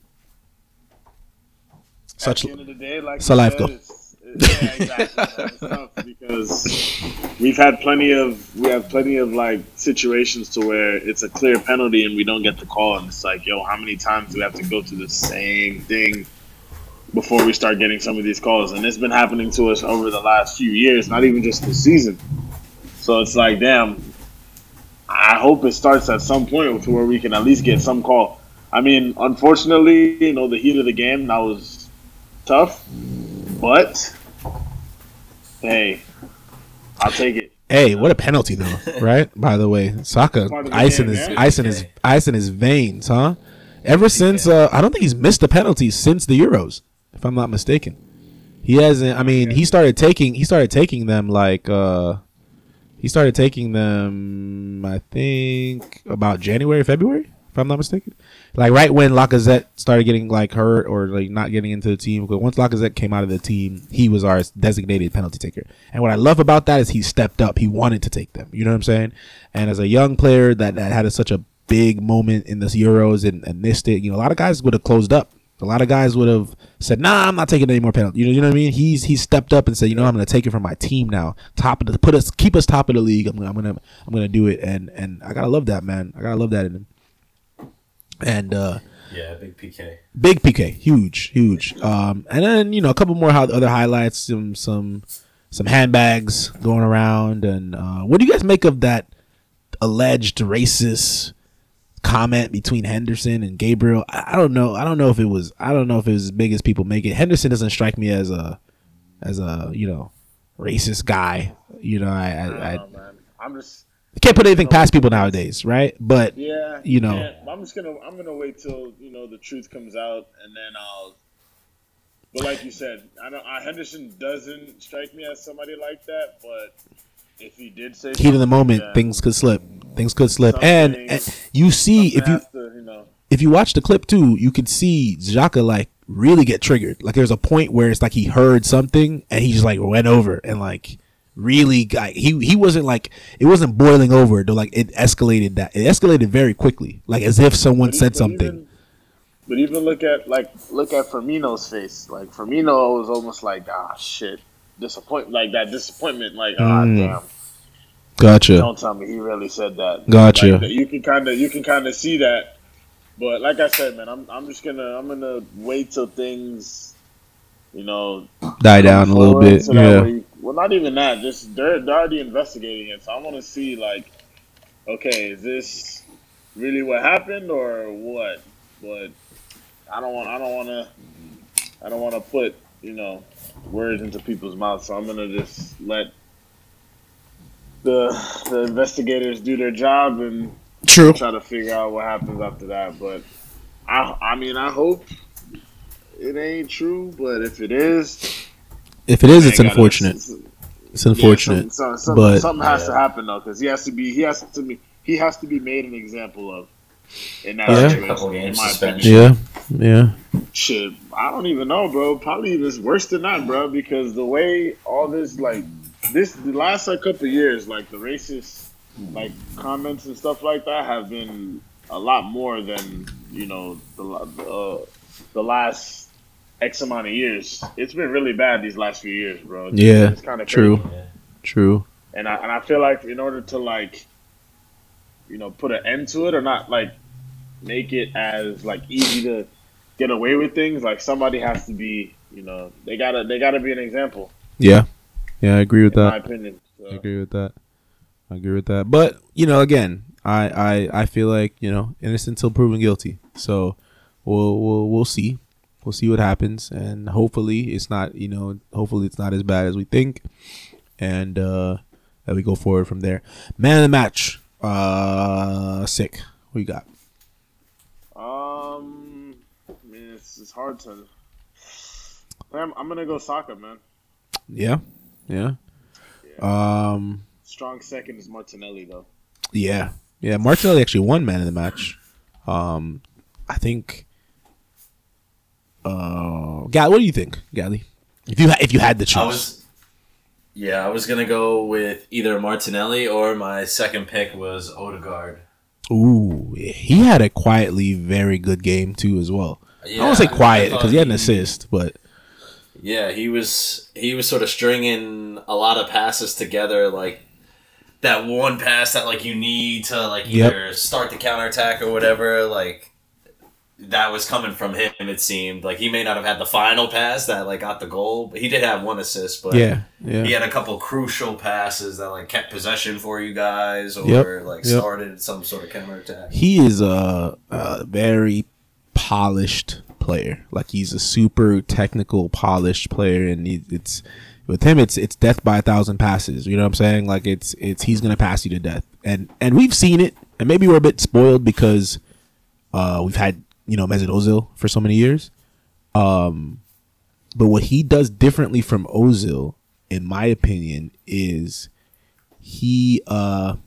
such at the end of the day, like it's a life goal. It's, it's, yeah, exactly. It's tough because we've had plenty of we have plenty of like situations to where it's a clear penalty and we don't get the call, and it's like, yo, how many times do we have to go through the same thing before we start getting some of these calls? And it's been happening to us over the last few years, not even just this season. So it's like, damn, I hope it starts at some point to where we can at least get some call. I mean, unfortunately, you know, the heat of the game, that was tough, but hey, I'll take it. Hey, what a penalty though, right? By the way, Saka ice in his ice in his ice in his veins, huh? Ever since uh, I don't think he's missed a penalty since the Euros, if I'm not mistaken. He hasn't. I mean, he started taking he started taking them like uh, he started taking them. I think about January, February, if I'm not mistaken. Like right when Lacazette started getting like hurt or like not getting into the team. Because once Lacazette came out of the team, he was our designated penalty taker. And what I love about that is he stepped up. He wanted to take them. You know what I'm saying? And as a young player that, that had a, such a big moment in the Euros and, and missed it, you know, a lot of guys would have closed up. A lot of guys would have said, "Nah, I'm not taking any more penalties." You know, you know what I mean? He's he's stepped up and said, "You know, I'm going to take it from my team now. Top of the put us, keep us top of the league. I'm, I'm gonna I'm gonna do it." And and I gotta love that, man. I gotta love that in him. And uh, yeah, big P K, big P K, huge, huge. Um, and then you know a couple more ho- other highlights, some some some handbags going around. And uh, what do you guys make of that alleged racist comment between Henderson and Gabriel? I, I don't know. I don't know if it was. I don't know if it was as big as people make it. Henderson doesn't strike me as a, as a you know, racist guy. You know, I I, I, I, know, man. I'm just I can't put anything past people nowadays, right? But yeah, you know, yeah. I'm just gonna I'm gonna wait till you know the truth comes out, and then I'll. But like you said, I don't. I, Henderson doesn't strike me as somebody like that, but if he did say heat of the moment, then things could slip. Things could slip, and, and you see if you, to, you know, if you watch the clip too, you could see Xhaka like really get triggered. Like there's a point where it's like he heard something and he just like went over and like really got he he wasn't like it wasn't boiling over. Though like it escalated that it escalated very quickly, like as if someone but said but something. Even, but even look at like look at Firmino's face. Like Firmino was almost like ah shit, disappointment, like that disappointment, like ah Mm. damn. Gotcha. Don't tell me he really said that. Gotcha. Like, you can kind of you can kind of see that, but like I said, man, I'm I'm just gonna I'm gonna wait till things, you know, Die down a little bit. so that Yeah. way- well, not even that. Just they're, they're already investigating it, so I want to see like, okay, is this really what happened or what? But I don't want I don't want to I don't want to put you know words into people's mouths, so I'm gonna just let. The, the investigators do their job and True. try to figure out what happens after that. But I, I mean, I hope it ain't true. But if it is, If it is, it's man, gotta- unfortunate. It's unfortunate. Yeah, some, some, but- something has to Yeah. happen though, because he has to be he has to be he has to be made an example of in that Yeah. situation. A couple in games my suspension. opinion. Yeah. Yeah. Shit, I don't even know, bro. Probably even worse than that, bro. Because the way all this like. This the last like, couple of years, like the racist like comments and stuff like that have been a lot more than you know the uh, the last X amount of years. It's been really bad these last few years, bro. It's, Yeah, it's kind of true. Yeah. True. And I and I feel like in order to like, you know, put an end to it or not like make it as like easy to get away with things, like somebody has to be, you know, they gotta they gotta be an example. Yeah. Yeah, I agree with In that. my opinion. So. I agree with that. I agree with that. But you know, again, I, I, I feel like you know, innocent until proven guilty. So we'll we'll we'll see, we'll see what happens, and hopefully it's not you know, hopefully it's not as bad as we think, and uh, that we go forward from there. Man of the match, uh, sick. What you got? Um, I mean, it's it's hard to. I'm, I'm gonna go Saka, man. Yeah, yeah. Um, Strong second is Martinelli, though. yeah, yeah. Martinelli actually won man of the match. Um, I think. Uh, Gal, what do you think, Gally? If you ha- if you had the choice, I was, yeah, I was gonna go with either Martinelli or my second pick was Odegaard. ooh, he had a quietly very good game too as well. Yeah, I don't say I quiet thought because he had an he- assist, but Yeah, he was he was sort of stringing a lot of passes together, like that one pass that like you need to like Yep. either start the counterattack or whatever, like that was coming from him. It seemed like he may not have had the final pass that like got the goal, but he did have one assist. But yeah, yeah, he had a couple crucial passes that like kept possession for you guys or Yep, like yep. started some sort of counterattack. he is a, a very polished player. Like he's a super technical, polished player, and he, it's with him. It's it's death by a thousand passes. You know what I'm saying? Like it's it's he's gonna pass you to death, and and we've seen it, and maybe we're a bit spoiled because uh, we've had you know Mesut Ozil for so many years. Um, but what he does differently from Ozil, in my opinion, is he uh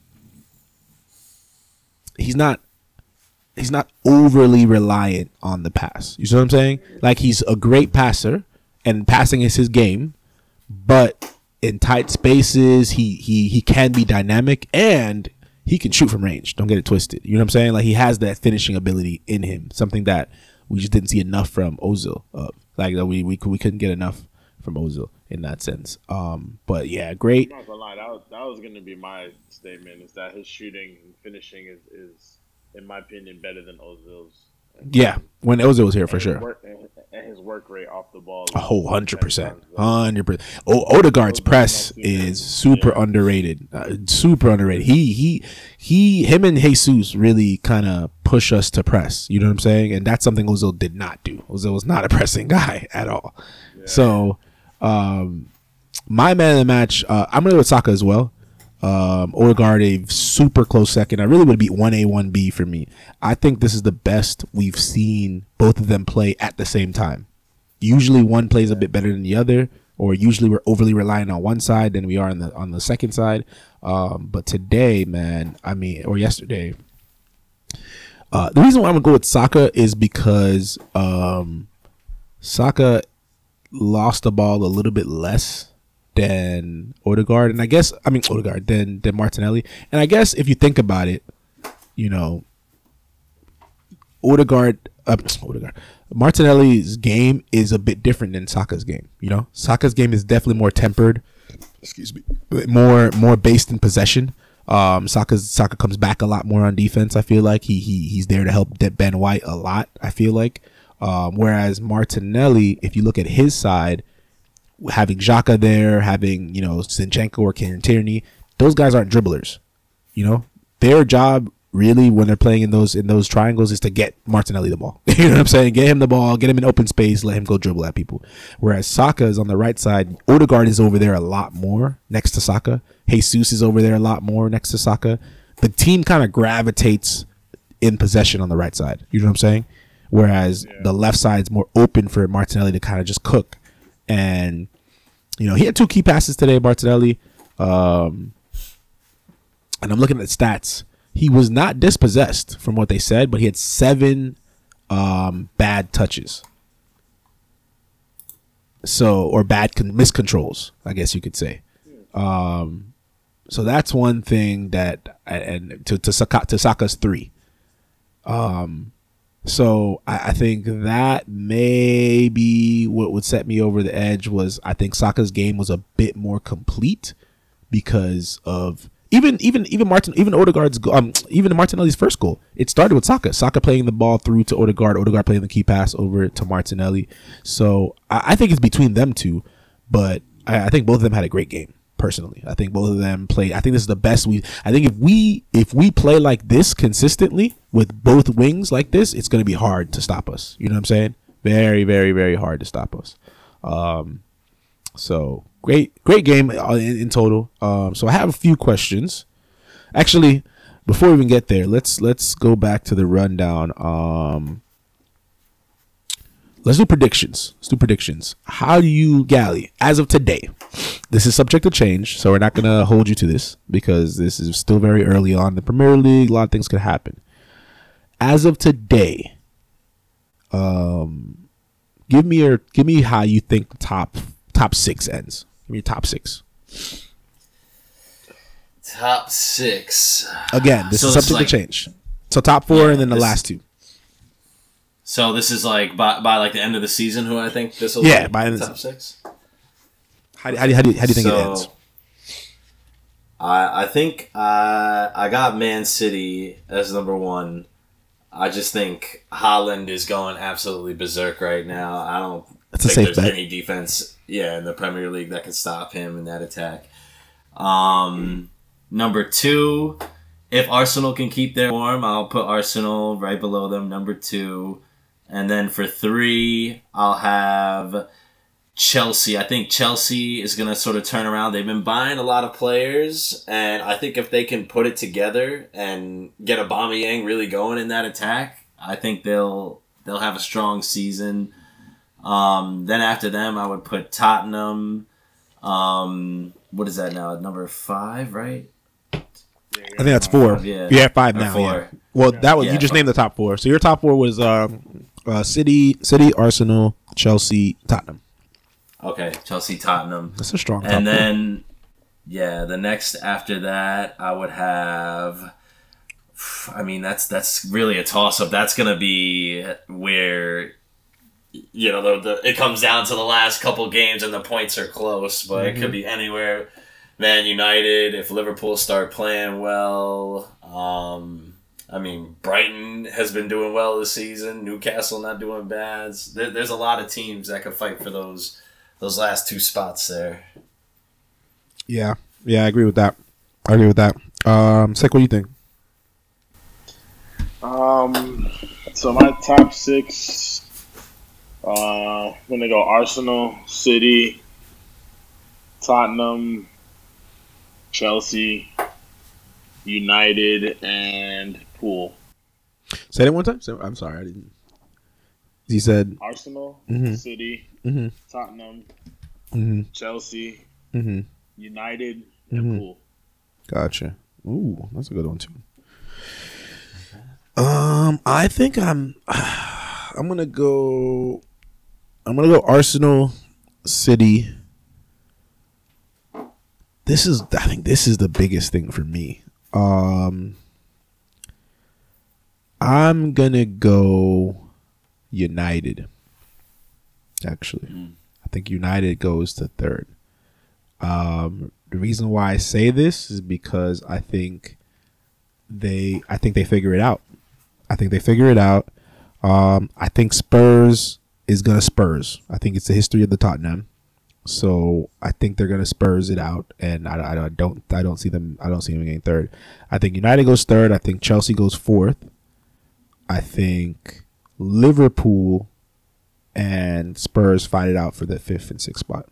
he's not he's not overly reliant on the pass. You see what I'm saying? Like he's a great passer and passing is his game, but in tight spaces he he he can be dynamic and he can shoot from range. Don't get it twisted. You know what I'm saying? Like he has that finishing ability in him, something that we just didn't see enough from Ozil. Uh, like that we we we couldn't get enough from Ozil in that sense. Um, but yeah, great. I'm not gonna lie, that was, that was gonna be my statement. Is that his shooting and finishing is, is in my opinion, better than Ozil's. Yeah, when Ozil was here for and sure. His work, and, and his work rate off the ball. A whole hundred percent, hundred percent. Oh, Odegaard's press is super yeah. underrated, uh, super underrated. He he he, him and Jesus really kind of push us to press. You know what I'm saying? And that's something Ozil did not do. Ozil was not a pressing guy at all. Yeah. So, um, my man of the match, uh, I'm gonna go with Saka as well. Um, Odegaard a super close second. I really would beat one A, one B for me. I think this is the best we've seen both of them play at the same time. Usually one plays a bit better than the other, or usually we're overly relying on one side than we are on the on the second side. Um, but today, man, I mean, or yesterday, uh, the reason why I'm gonna go with Saka is because um, Saka lost the ball a little bit less than Odegaard, and I guess I mean Odegaard than than Martinelli. And I guess if you think about it, you know, Odegaard, uh, Odegaard, Martinelli's game is a bit different than Saka's game. You know, Saka's game is definitely more tempered. Excuse me, more more based in possession. Um, Saka's Saka comes back a lot more on defense. I feel like he he he's there to help Ben White a lot. I feel like, um, whereas Martinelli, if you look at his side, having Xhaka there, having, you know, Zinchenko or Kieran Tierney, those guys aren't dribblers. You know, their job really when they're playing in those in those triangles is to get Martinelli the ball. You know what I'm saying? Get him the ball, get him in open space, let him go dribble at people. Whereas Saka is on the right side. Odegaard is over there a lot more next to Saka. Jesus is over there a lot more next to Saka. The team kind of gravitates in possession on the right side. You know what I'm saying? Whereas yeah. the left side's more open for Martinelli to kind of just cook. And, you know, he had two key passes today, Martinelli. Um, and I'm looking at the stats. He was not dispossessed from what they said, but he had seven um, bad touches. So, or bad con- miscontrols, I guess you could say. Um, so that's one thing that, and to, to, Saka, to Saka's three. Um, So I, I think that maybe what would set me over the edge was I think Saka's game was a bit more complete because of even even even Martin even Odegaard's um even Martinelli's first goal. It started with Saka. Saka playing the ball through to Odegaard. Odegaard playing the key pass over to Martinelli. So I, I think it's between them two, but I, I think both of them had a great game. Personally, I think both of them played. I think this is the best we. I think if we if we play like this consistently with both wings like this, it's going to be hard to stop us. You know what I'm saying? Very, very, very hard to stop us. Um, so great, great game in, in total. Um, so I have a few questions. Actually, before we even get there, let's let's go back to the rundown. Um, let's do predictions. Let's do predictions. How do you, Gally, as of today? This is subject to change, so we're not going to hold you to this because this is still very early on in the Premier League. A lot of things could happen. As of today, um, give me your give me how you think the top top six ends. Give me your top six. Top six. Again, this so is this subject is like, to change. So top four yeah, and then the this, last two. So this is like by by like the end of the season. Who I think this will yeah be by the top six. How do, how do, how do, how do you think so, it ends? I I think uh, I got Man City as number one. I just think Haaland is going absolutely berserk right now. I don't That's a think safe there's bet. any defense, yeah, in the Premier League that can stop him in that attack. Um, number two, if Arsenal can keep their form, I'll put Arsenal right below them, number two. And then for three, I'll have Chelsea. I think Chelsea is going to sort of turn around. They've been buying a lot of players, and I think if they can put it together and get Aubameyang really going in that attack, I think they'll they'll have a strong season. Um, then after them, I would put Tottenham. Um, what is that now? Number five, right? I think that's four. Five, yeah. You're at five Or now. four. Yeah. Well, that was Yeah, you just five. named the top four. So your top four was um, uh, City, City, Arsenal, Chelsea, Tottenham. Okay, Chelsea, Tottenham. That's a strong top And four. then, yeah, the next after that, I would have. I mean, that's that's really a toss up. That's gonna be history where, you know, the, the it comes down to the last couple games and the points are close, but mm-hmm. it could be anywhere. Man United, if Liverpool start playing well, um, I mean, Brighton has been doing well this season. Newcastle not doing bad. There, there's a lot of teams that could fight for those those last two spots there. Yeah, yeah, I agree with that. I agree with that. Um, Sek, what do you think? Um, so my top six, uh, I'm gonna go Arsenal, City, Tottenham, Chelsea, United, and Pool. Say that one time. I'm sorry, I didn't. He said Arsenal, mm-hmm. City, mm-hmm. Tottenham, mm-hmm. Chelsea, mm-hmm. United, and mm-hmm. Pool. Gotcha. Ooh, that's a good one too. Um, I think I'm. I'm gonna go. I'm gonna go Arsenal, City. This is. I think this is the biggest thing for me. Um, I'm gonna go United. Actually, mm. I think United goes to third. Um, the reason why I say this is because I think they. I think they figure it out. I think they figure it out. Um, I think Spurs is gonna Spurs. I think it's the history of the Tottenham. So I think they're gonna Spurs it out, and I, I don't I don't see them I don't see them getting third. I think United goes third. I think Chelsea goes fourth. I think Liverpool and Spurs fight it out for the fifth and sixth spot.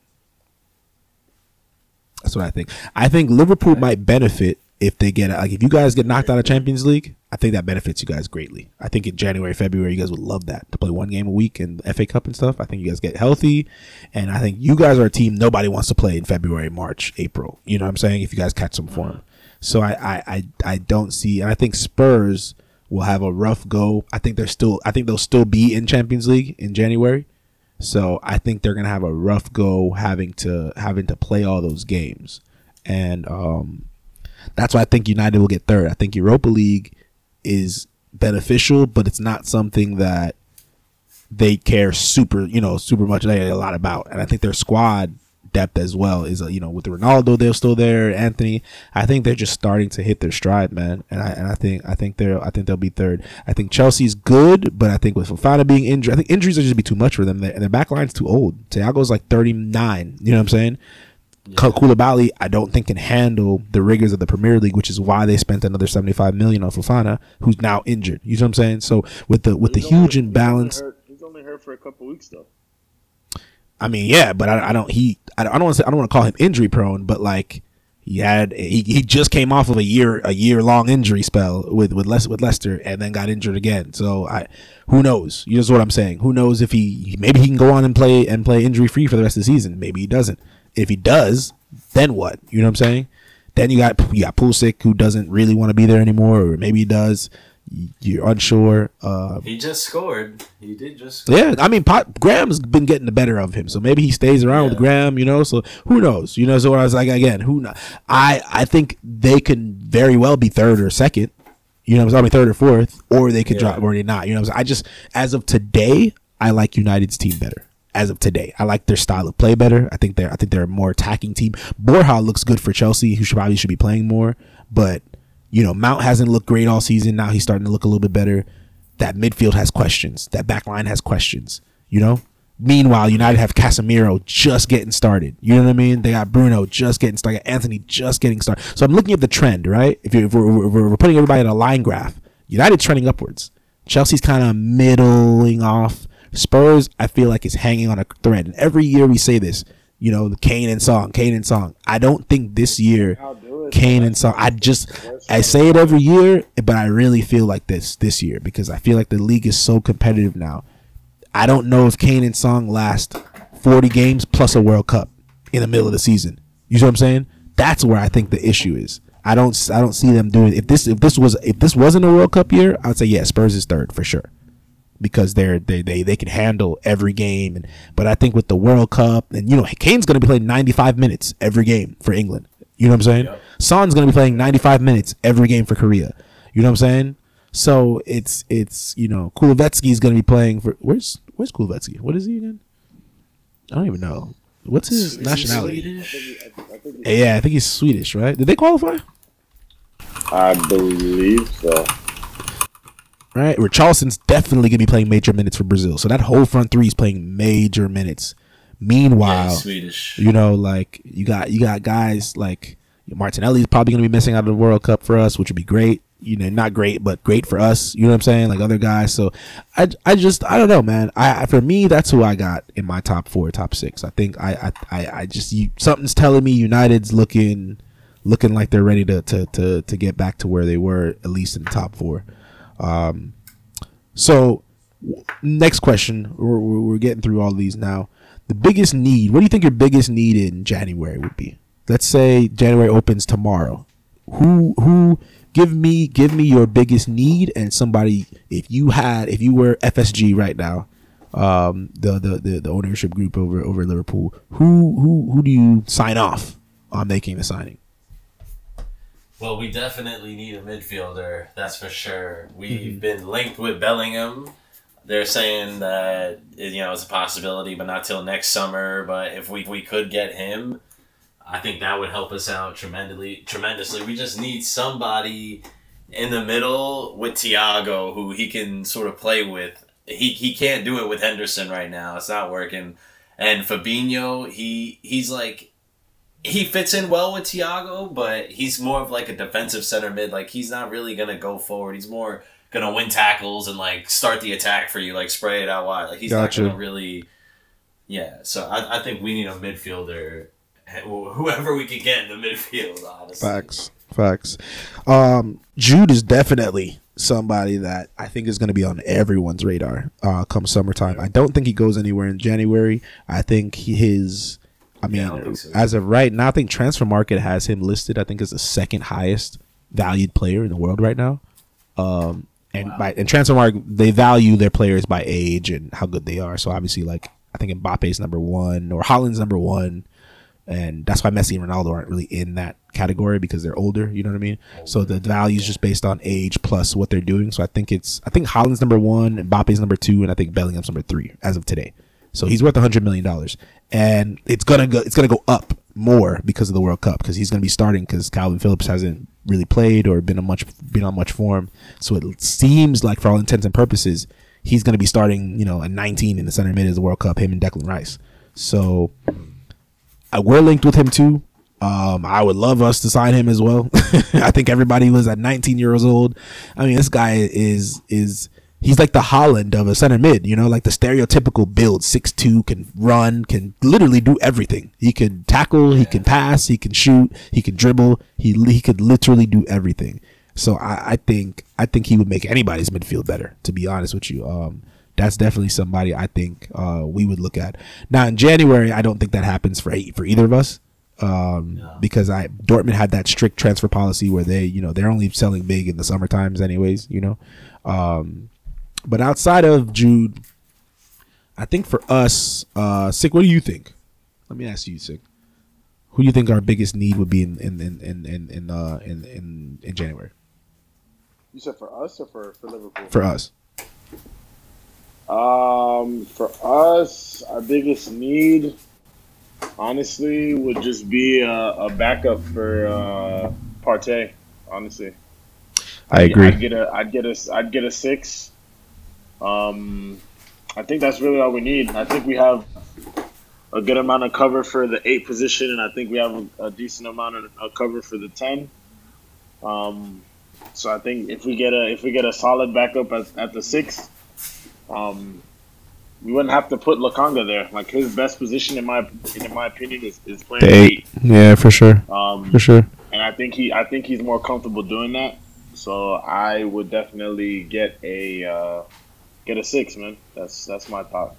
That's what I think. I think Liverpool might benefit if they get like if you guys get knocked out of Champions League. I think that benefits you guys greatly. I think in January, February, you guys would love that to play one game a week in the F A Cup and stuff. I think you guys get healthy, and I think you guys are a team nobody wants to play in February, March, April. You know what I'm saying? If you guys catch some form, so I I I, I don't see, and I think Spurs will have a rough go. I think they're still I think they'll still be in Champions League in January, so I think they're gonna have a rough go having to having to play all those games, and um, that's why I think United will get third. I think Europa League is beneficial, but it's not something that they care super, you know, super much a lot about. And I think their squad depth as well is, uh, you know, with Ronaldo, they're still there. Anthony, I think they're just starting to hit their stride, man. And I and I think I think they're I think they'll be third. I think Chelsea's good, but I think with Fofana being injured, I think injuries are just be too much for them. And their back line's too old. Thiago's like thirty-nine. You know what I'm saying? Yeah. Koulibaly, I don't think can handle the rigors of the Premier League, which is why they spent another seventy-five million on Fofana, who's now injured. You know what I'm saying? So with the with the he's huge only, imbalance, he's only, hurt, he's only hurt for a couple weeks though. I mean, yeah, but I, I don't. He, I don't want to say I don't want to call him injury prone, but like he had, he, he just came off of a year a year long injury spell with with Les, with Leicester, and then got injured again. So I, who knows? You know what I'm saying? Who knows if he maybe he can go on and play and play injury free for the rest of the season? Maybe he doesn't. If he does, then what? You know what I'm saying? Then you got you got Pulisic, who doesn't really want to be there anymore, or maybe he does. You're unsure. Uh, he just scored. He did just score. Yeah, I mean, Pot, Graham's been getting the better of him, so maybe he stays around yeah. with Graham. You know, so who knows? You know, so I was like, again, who? Knows? I I think they can very well be third or second. You know, what I'm saying? Third or fourth, or they could yeah. drop, or they not. You know, what I'm saying? I just as of today, I like United's team better. As of today, I like their style of play better. I think they're I think they're a more attacking team. Borja looks good for Chelsea, who should probably should be playing more. But you know, Mount hasn't looked great all season. Now he's starting to look a little bit better. That midfield has questions. That back line has questions. You know. Meanwhile, United have Casemiro just getting started. You know what I mean? They got Bruno just getting started. Anthony just getting started. So I'm looking at the trend, right? If, you're, if we're, we're putting everybody in a line graph, United's trending upwards. Chelsea's kind of middling off. Spurs, I feel like, is hanging on a thread. And every year we say this, you know, the Kane and Song, Kane and Song. I don't think this year, Kane and Song, I just, I say it every year, but I really feel like this this year because I feel like the league is so competitive now. I don't know if Kane and Song last forty games plus a World Cup in the middle of the season. You know what I'm saying? That's where I think the issue is. I don't, I don't see them doing. If this, if this was, if this wasn't a World Cup year, I would say yeah, Spurs is third for sure. Because they're they they they can handle every game, and but I think with the World Cup, and you know, Kane's going to be playing ninety-five minutes every game for England. You know what I'm saying? Yep. Son's going to be playing ninety-five minutes every game for Korea. You know what I'm saying? So it's it's you know Kulovetsky is going to be playing for where's where's Kulovetsky? What is he again? I don't even know. What's his Is nationality? he I Swedish? think, he- I, I think Uh, Yeah, I think he's Swedish, right? Did they qualify? I believe so. Right, where Charleston's definitely gonna be playing major minutes for Brazil. So that whole front three is playing major minutes. Yeah, Meanwhile, he's Swedish. you know, like you got you got guys like Martinelli's probably gonna be missing out of the World Cup for us, which would be great. You know, not great, but great for us. You know what I'm saying? Like other guys. So I, I just I don't know, man. I for me that's who I got in my top four, top six. I think I I, I, I just you, something's telling me United's looking looking like they're ready to, to to to get back to where they were at least in the top four. Um, so w- next question, we're, we're we're getting through all these now. The biggest need, what do you think your biggest need in January would be? Let's say January opens tomorrow. Who who give me give me your biggest need and somebody if you had if you were F S G right now, um, the, the the the ownership group over over Liverpool, who who who do you sign off on making the signing? Well, we definitely need a midfielder, that's for sure. We've Mm-hmm. been linked with Bellingham. They're saying that you know it's a possibility, but not till next summer. But if we we could get him, I think that would help us out tremendously. Tremendously, we just need somebody in the middle with Thiago who he can sort of play with. He he can't do it with Henderson right now. It's not working. And Fabinho, he he's like. He fits in well with Thiago, but he's more of like a defensive center mid. Like he's not really gonna go forward. He's more gonna win tackles and like start the attack for you, like spray it out wide. Like he's Gotcha. not gonna really. Yeah, so I, I think we need a midfielder, whoever we can get in the midfield. Honestly, Facts, facts. Um, Jude is definitely somebody that I think is going to be on everyone's radar uh, come summertime. I don't think he goes anywhere in January. I think he, his. I mean, Yeah, I don't think so. as of right now, I think Transfer Market has him listed. I think as the second highest valued player in the world right now. Um, and Wow. by and Transfer Market, they value their players by age and how good they are. So obviously, like I think Mbappe's number one or Holland's number one, and that's why Messi and Ronaldo aren't really in that category because they're older. You know what I mean? So the value is just based on age plus what they're doing. So I think it's I think Holland's number one, Mbappe's number two, and I think Bellingham's number three as of today. So he's worth a hundred million dollars, and it's gonna go. It's gonna go up more because of the World Cup because he's gonna be starting because Calvin Phillips hasn't really played or been a much been on much form. So it seems like for all intents and purposes, he's gonna be starting. You know, at nineteen in the center mid of the World Cup. Him and Declan Rice. So uh, we're linked with him too. Um, I would love us to sign him as well. I think everybody was at nineteen years old. I mean, this guy is is. He's like the Holland of a center mid, you know, like the stereotypical build, six two, can run, can literally do everything. He can tackle, he can pass, he can shoot, he can dribble. He he could literally do everything. So I, I think I think he would make anybody's midfield better, to be honest with you. Um, that's definitely somebody I think uh, we would look at. Now in January, I don't think that happens for eight, for either of us. Um, No. because I Dortmund had that strict transfer policy where they, you know, they're only selling big in the summer times anyways, you know. Um, But outside of Jude, I think for us, uh, Sick, what do you think? Let me ask you, Sick. Who do you think our biggest need would be in in in in in in, uh, in, in, in January You said for us or for, for Liverpool? for us? Um, for us, our biggest need, honestly, would just be a, a backup for uh, Partey. Honestly, I I'd agree. get a, I'd get a, I'd get a six. Um, I think that's really all we need. I think we have a good amount of cover for the eight position, and I think we have a, a decent amount of, of cover for the ten. Um, so I think if we get a if we get a solid backup at, at the six, um, we wouldn't have to put Lakanga there. Like his best position, in my in my opinion, is, is playing The eight, yeah, for sure, Um, for sure. and I think he I think he's more comfortable doing that. So I would definitely get a uh, get a six, man. That's that's my thought.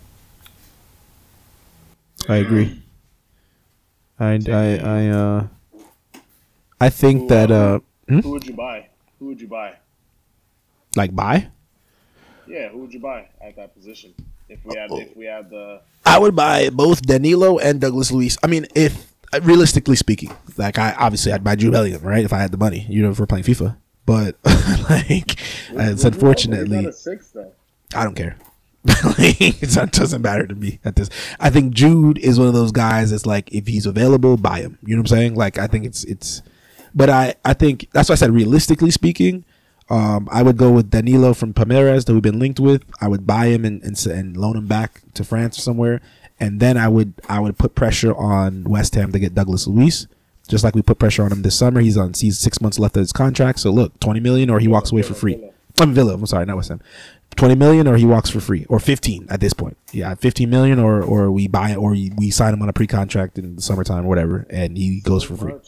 I agree. I I I uh, I think that uh, hmm? Who would you buy? Who would you buy? like buy. Yeah, who would you buy at that position? If we had if we had the I would buy both Danilo and Douglas Luiz. I mean, if realistically speaking, like I obviously I'd buy Jude Bellingham, right? If I had the money, you know, if we're playing FIFA. But like, it's unfortunately, six, though? I don't care. Like, it doesn't matter to me at this. I think Jude is one of those guys that's like, if he's available, buy him. You know what I'm saying? Like, I think it's it's. But I I think that's why I said realistically speaking, um, I would go with Danilo from Palmeiras that we've been linked with. I would buy him and and, and loan him back to France or somewhere, and then I would I would put pressure on West Ham to get Douglas Luiz. Just like we put pressure on him this summer. He's on he's six months left of his contract. So look, twenty million or he walks away for free. I'm Villa. I'm sorry, not West Ham. twenty million or he walks for free, or fifteen at this point. Yeah, fifteen million or or we buy or we sign him on a pre-contract in the summertime or whatever, and he goes for free.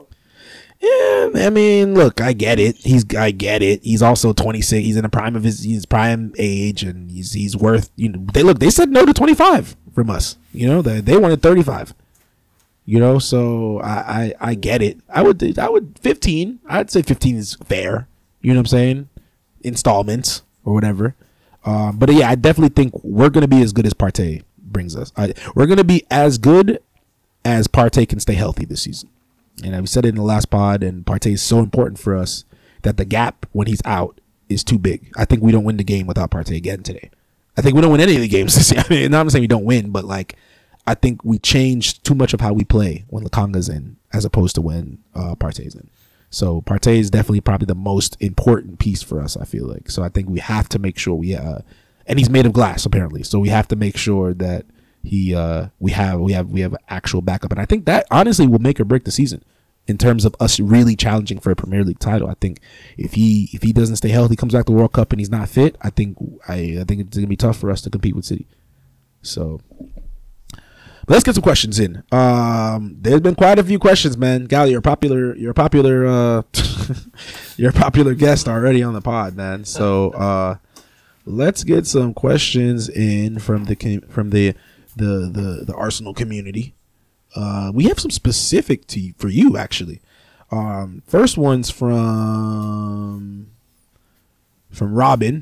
Yeah, I mean, look, I get it. He's I get it. He's also twenty-six. He's in the prime of his his prime age, and he's he's worth. You know, they look. They said no to twenty-five from us. You know, they they wanted thirty-five. You know, so I, I, I get it. I would I would fifteen. I'd say fifteen is fair. You know what I'm saying? Installments or whatever. Um, but yeah, I definitely think we're gonna be as good as Partey brings us. I, we're gonna be as good as Partey can stay healthy this season. And we said it in the last pod. And Partey is so important for us that the gap when he's out is too big. I think we don't win the game without Partey again today. I think we don't win any of the games this year. I mean, I'm not saying we don't win, but like. I think we changed too much of how we play when Lukonga's in, as opposed to when uh, Partey's in. So Partey is definitely probably the most important piece for us, I feel like. So I think we have to make sure we, uh, and he's made of glass apparently. So we have to make sure that he, uh, we have, we have, we have actual backup, and I think that honestly will make or break the season in terms of us really challenging for a Premier League title. I think if he if he doesn't stay healthy, comes back to the World Cup and he's not fit, I think I I think it's gonna be tough for us to compete with City. So. Let's get some questions in. Um, there's been quite a few questions, man. Gal, you're a popular, you're a popular, uh, you're a popular guest already on the pod, man. So uh, let's get some questions in from the from the the the, the Arsenal community. Uh, we have some specific to for you actually. Um, first one's from from Robin.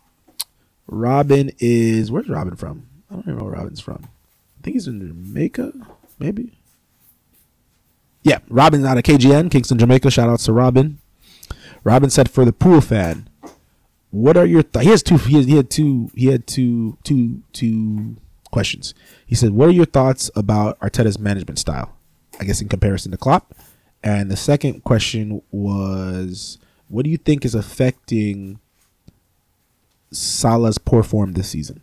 Robin is where's Robin from? I don't even know where Robin's from. I think he's in Jamaica, maybe. Yeah, Robin's out of K G N, Kingston, Jamaica. Shout outs to Robin. Robin said, for the Pool fan, what are your thoughts? He has two. He, has, he had two. He had two. Two. Two questions. He said, "What are your thoughts about Arteta's management style? I guess in comparison to Klopp." And the second question was, "What do you think is affecting Salah's poor form this season?"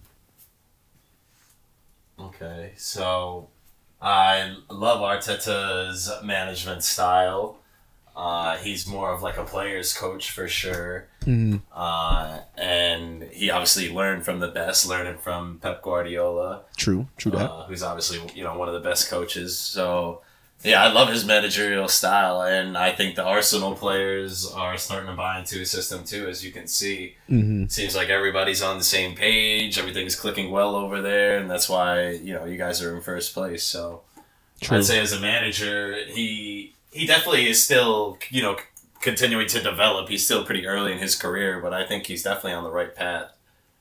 Okay, so I love Arteta's management style. Uh, he's more of like a player's coach for sure. Mm-hmm. Uh, and he obviously learned from the best, learning from Pep Guardiola. True, true that. Uh, who's obviously, you know, one of the best coaches. So, yeah, I love his managerial style. And I think the Arsenal players are starting to buy into his system too, as you can see. Mm-hmm. It seems like everybody's on the same page. Everything's clicking well over there. And that's why, you know, you guys are in first place. So, True. I'd say as a manager, he... He definitely is still, you know, continuing to develop. He's still pretty early in his career, but I think he's definitely on the right path.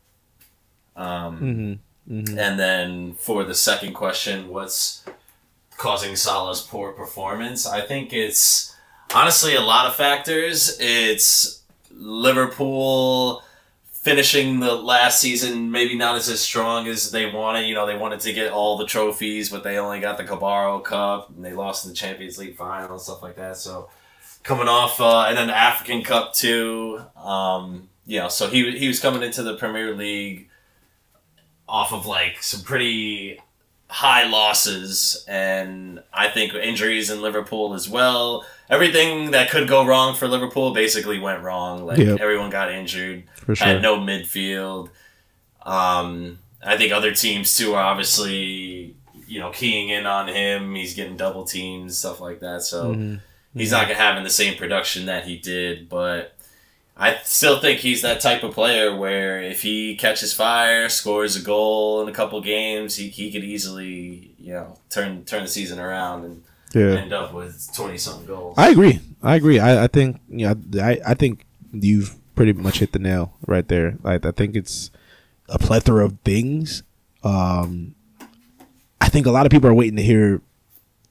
Um, mm-hmm. Mm-hmm. And then for the second question, what's causing Salah's poor performance? I think it's honestly a lot of factors. It's Liverpool finishing the last season maybe not as, as strong as they wanted. You know, they wanted to get all the trophies, but they only got the Carabao Cup, and they lost in the Champions League final and stuff like that. So coming off, uh, and then the African Cup too. Um, you know, so he he was coming into the Premier League off of like some pretty high losses, and I think injuries in Liverpool as well. Everything that could go wrong for Liverpool basically went wrong. Like yep. Everyone got injured, for sure. Had no midfield. Um, I think other teams too are obviously, you know, keying in on him. He's getting double teams, stuff like that. So mm-hmm. he's not having the same production that he did. But I still think he's that type of player where if he catches fire, scores a goal in a couple games, he he could easily, you know, turn turn the season around and. Yeah. End up with twenty something goals. I agree. I agree. I, I think yeah. I, I think you've pretty much hit the nail right there. Like I think it's a plethora of things. Um, I think a lot of people are waiting to hear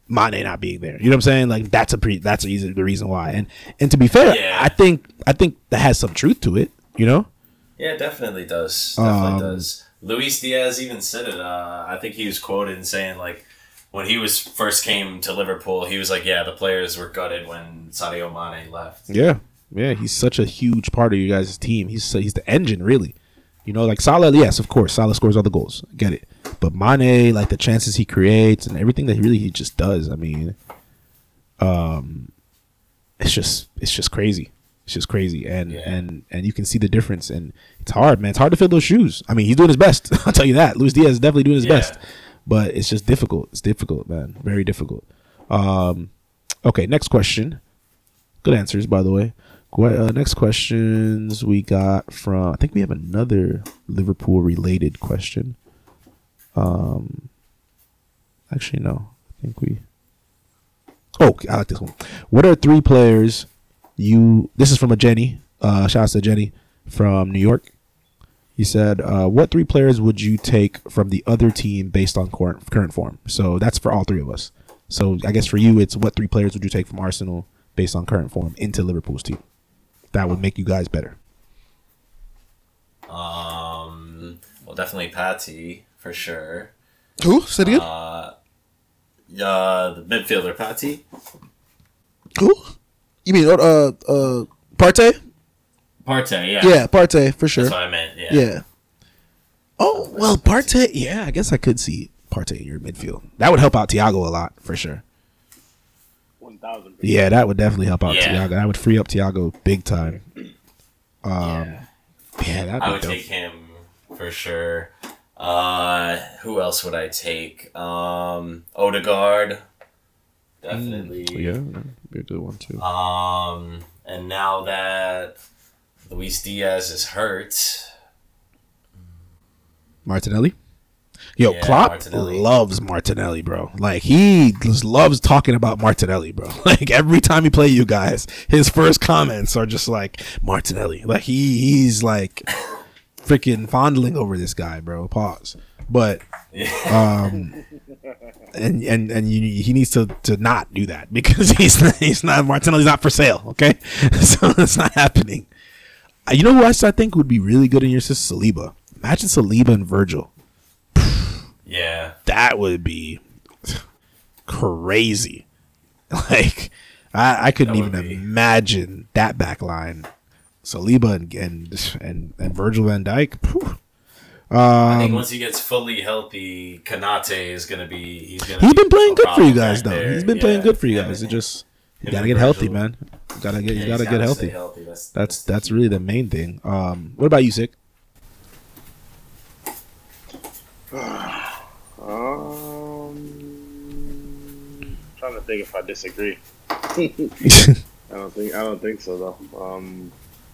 Mane not being there. You know what I'm saying? Like that's a pre that's easy the reason why. And and to be fair, Yeah. I think I think that has some truth to it. You know? Yeah, it definitely does. Definitely Um, does. Luis Diaz even said it. Uh, I think he was quoted in saying like, when he was first came to Liverpool, he was like, "Yeah, the players were gutted when Sadio Mane left." Yeah, yeah. He's such a huge part of you guys' team. He's he's the engine, really. You know, like Salah. Yes, of course, Salah scores all the goals. I get it. But Mane, like the chances he creates and everything that he really he just does. I mean, um, it's just it's just crazy. It's just crazy, and Yeah. and and you can see the difference, and it's hard, man. It's hard to fill those shoes. I mean, he's doing his best. I'll tell you that. Luis Diaz is definitely doing his Yeah. best, but it's just difficult. It's difficult, man. Very difficult. Um, okay, next question. Good answers, by the way. Que- Uh, next questions we got from. I think we have another Liverpool related question. Um, actually, no. I think we. Oh, I like this one. What are three players you? This is from a Jenny. Uh, shout out to Jenny from New York. He said, uh, "What three players would you take from the other team based on current current form?" So that's for all three of us. So I guess for you, it's what three players would you take from Arsenal based on current form into Liverpool's team? That would make you guys better. Um, well, definitely Patty for sure. Who? Say it again. Uh, uh, the midfielder Patty. Who? You mean uh uh Partey? Partey, yeah. Yeah, Partey for sure. That's what I meant. Yeah. Yeah. Oh well, Partey. Yeah, I guess I could see Partey in your midfield. That would help out Thiago a lot for sure. One thousand. Yeah, that would definitely help out Yeah. Thiago. That would free up Thiago big time. Um, Yeah. yeah, that'd I be would dope. take him for sure. Uh, who else would I take? Um, Odegaard. Definitely. Yeah, that'd be a good one too. Um, and now that Luis Diaz is hurt, Martinelli. Yo, Yeah, Klopp Martinelli. loves Martinelli, bro. Like he just loves talking about Martinelli, bro. Like every time he play you guys, his first comments are just like Martinelli. Like he he's like freaking fondling over this guy, bro. Pause. But um and and and you, he needs to to not do that because he's not, he's not Martinelli's not for sale, okay? So it's not happening. Uh, You know who else I think would be really good in your system? Saliba. Imagine Saliba and Virgil. yeah, That would be crazy. Like I, I couldn't That even would be. imagine that back line. Saliba and and and, and Virgil van Dijk. Phew. I think Um, once he gets fully healthy, Kanate is gonna be. He's gonna. he's be been playing a good for you problem guys, back though. there. He's been Yeah. playing good for you Him guys. It and- just you him gotta and get healthy, Virgil. man. You gotta get Yeah, you gotta he's get gotta healthy. stay healthy. That's That's the that's key. really the main thing. Um, what about you, Sick? Um, trying to think if I disagree. I don't think I don't think so though. Um,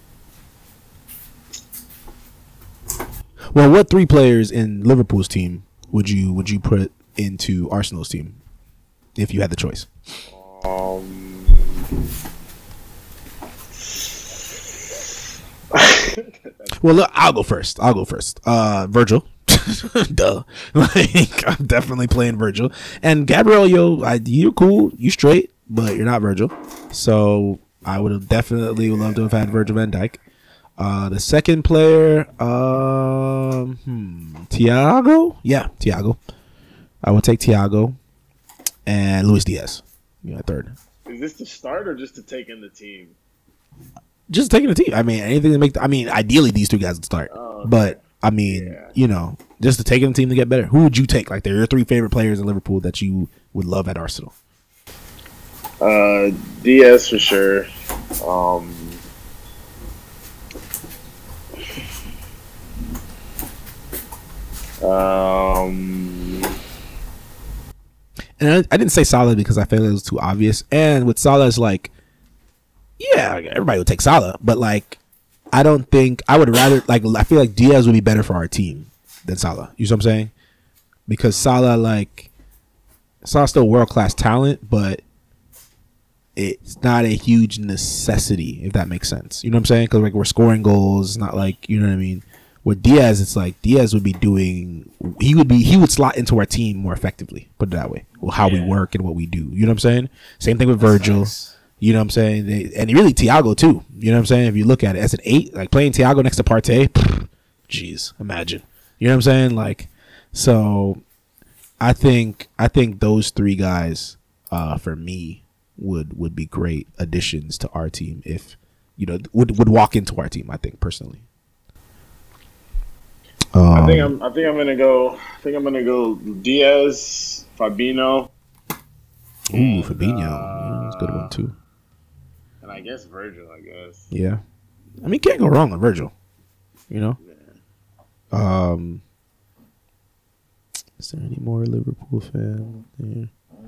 Well, what three players in Liverpool's team would you would you put into Arsenal's team if you had the choice? um, Well, look, I'll go first. I'll go first. Uh, Virgil. Duh. Like, I'm definitely playing Virgil. And Gabriel, yo, I, you're cool. You straight, but you're not Virgil. So I would have definitely loved to have had Virgil van Dijk. Uh, the second player, um, hmm, Thiago? Yeah, Thiago. I would take Thiago and Luis Diaz. Yeah, third. is this to start or just to take in the team? Just taking the team. I mean, anything to make. The, I mean, ideally these two guys would start, Oh, okay. but I mean, Yeah. you know, just to take the team to get better. Who would you take? Like, they're your three favorite players in Liverpool that you would love at Arsenal. Uh, Diaz for sure. Um, um, And I, I didn't say Salah because I felt it was too obvious. And with Salah, it's like, yeah, everybody would take Salah, but like, I don't think I would rather like. I feel like Diaz would be better for our team than Salah. You know what I'm saying? Because Salah, like, Salah's still world class talent, but it's not a huge necessity, if that makes sense. You know what I'm saying? Because like we're scoring goals, it's not like, you know what I mean. With Diaz, it's like Diaz would be doing. He would be. He would slot into our team more effectively. Put it that way. Well, how yeah. we work and what we do. You know what I'm saying? Same thing with That's Virgil. Nice. You know what I'm saying? They, and really Thiago too. You know what I'm saying? If you look at it as an eight, like playing Thiago next to Partey, jeez, imagine. You know what I'm saying? Like, so I think I think those three guys, uh, for me, would would be great additions to our team. If you know, would would walk into our team. I think personally. Um, I think I'm. I think I'm gonna go. I think I'm gonna go Diaz, Fabinho. Ooh, Fabinho, uh, yeah, that's a good one too. And I guess Virgil. I guess. Yeah, I mean, can't go wrong with Virgil. You know. Yeah. Um. Is there any more Liverpool fan there?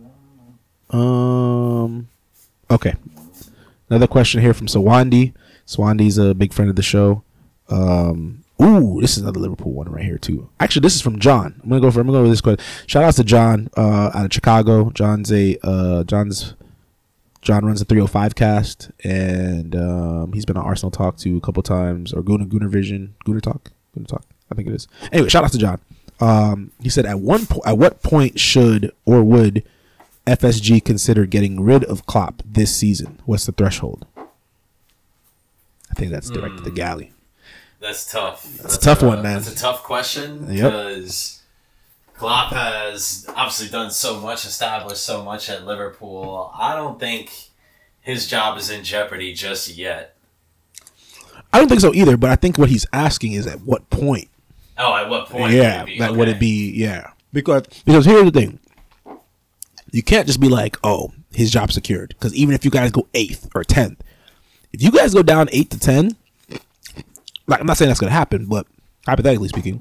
Um. Okay. Another question here from Sawandi. Sawandi's a big friend of the show. Um. Ooh, this is another Liverpool one right here too. Actually, this is from John. I'm gonna go for. I'm gonna go with this question. Shout out to John uh, out of Chicago. John's a uh, John's John runs a three oh five cast, and um, he's been on Arsenal Talk too a couple times, or Gooner Gooner Vision, Gooner Talk, Gooner Talk. I think it is. Anyway, shout out to John. Um, he said, at one po- at what point should or would F S G consider getting rid of Klopp this season? What's the threshold? I think that's directed mm. to Galley. That's tough. That's, that's a tough a, one, man. That's a tough question yep. because Klopp has obviously done so much, established so much at Liverpool. I don't think his job is in jeopardy just yet. I don't think so either, but I think what he's asking is at what point. Oh, at what point? Yeah, would it be? that okay. would it be? Yeah, because because here's the thing: you can't just be like, "Oh, his job secured." Because even if you guys go eighth or tenth, if you guys go down eight to ten. Like, I'm not saying that's going to happen, but hypothetically speaking,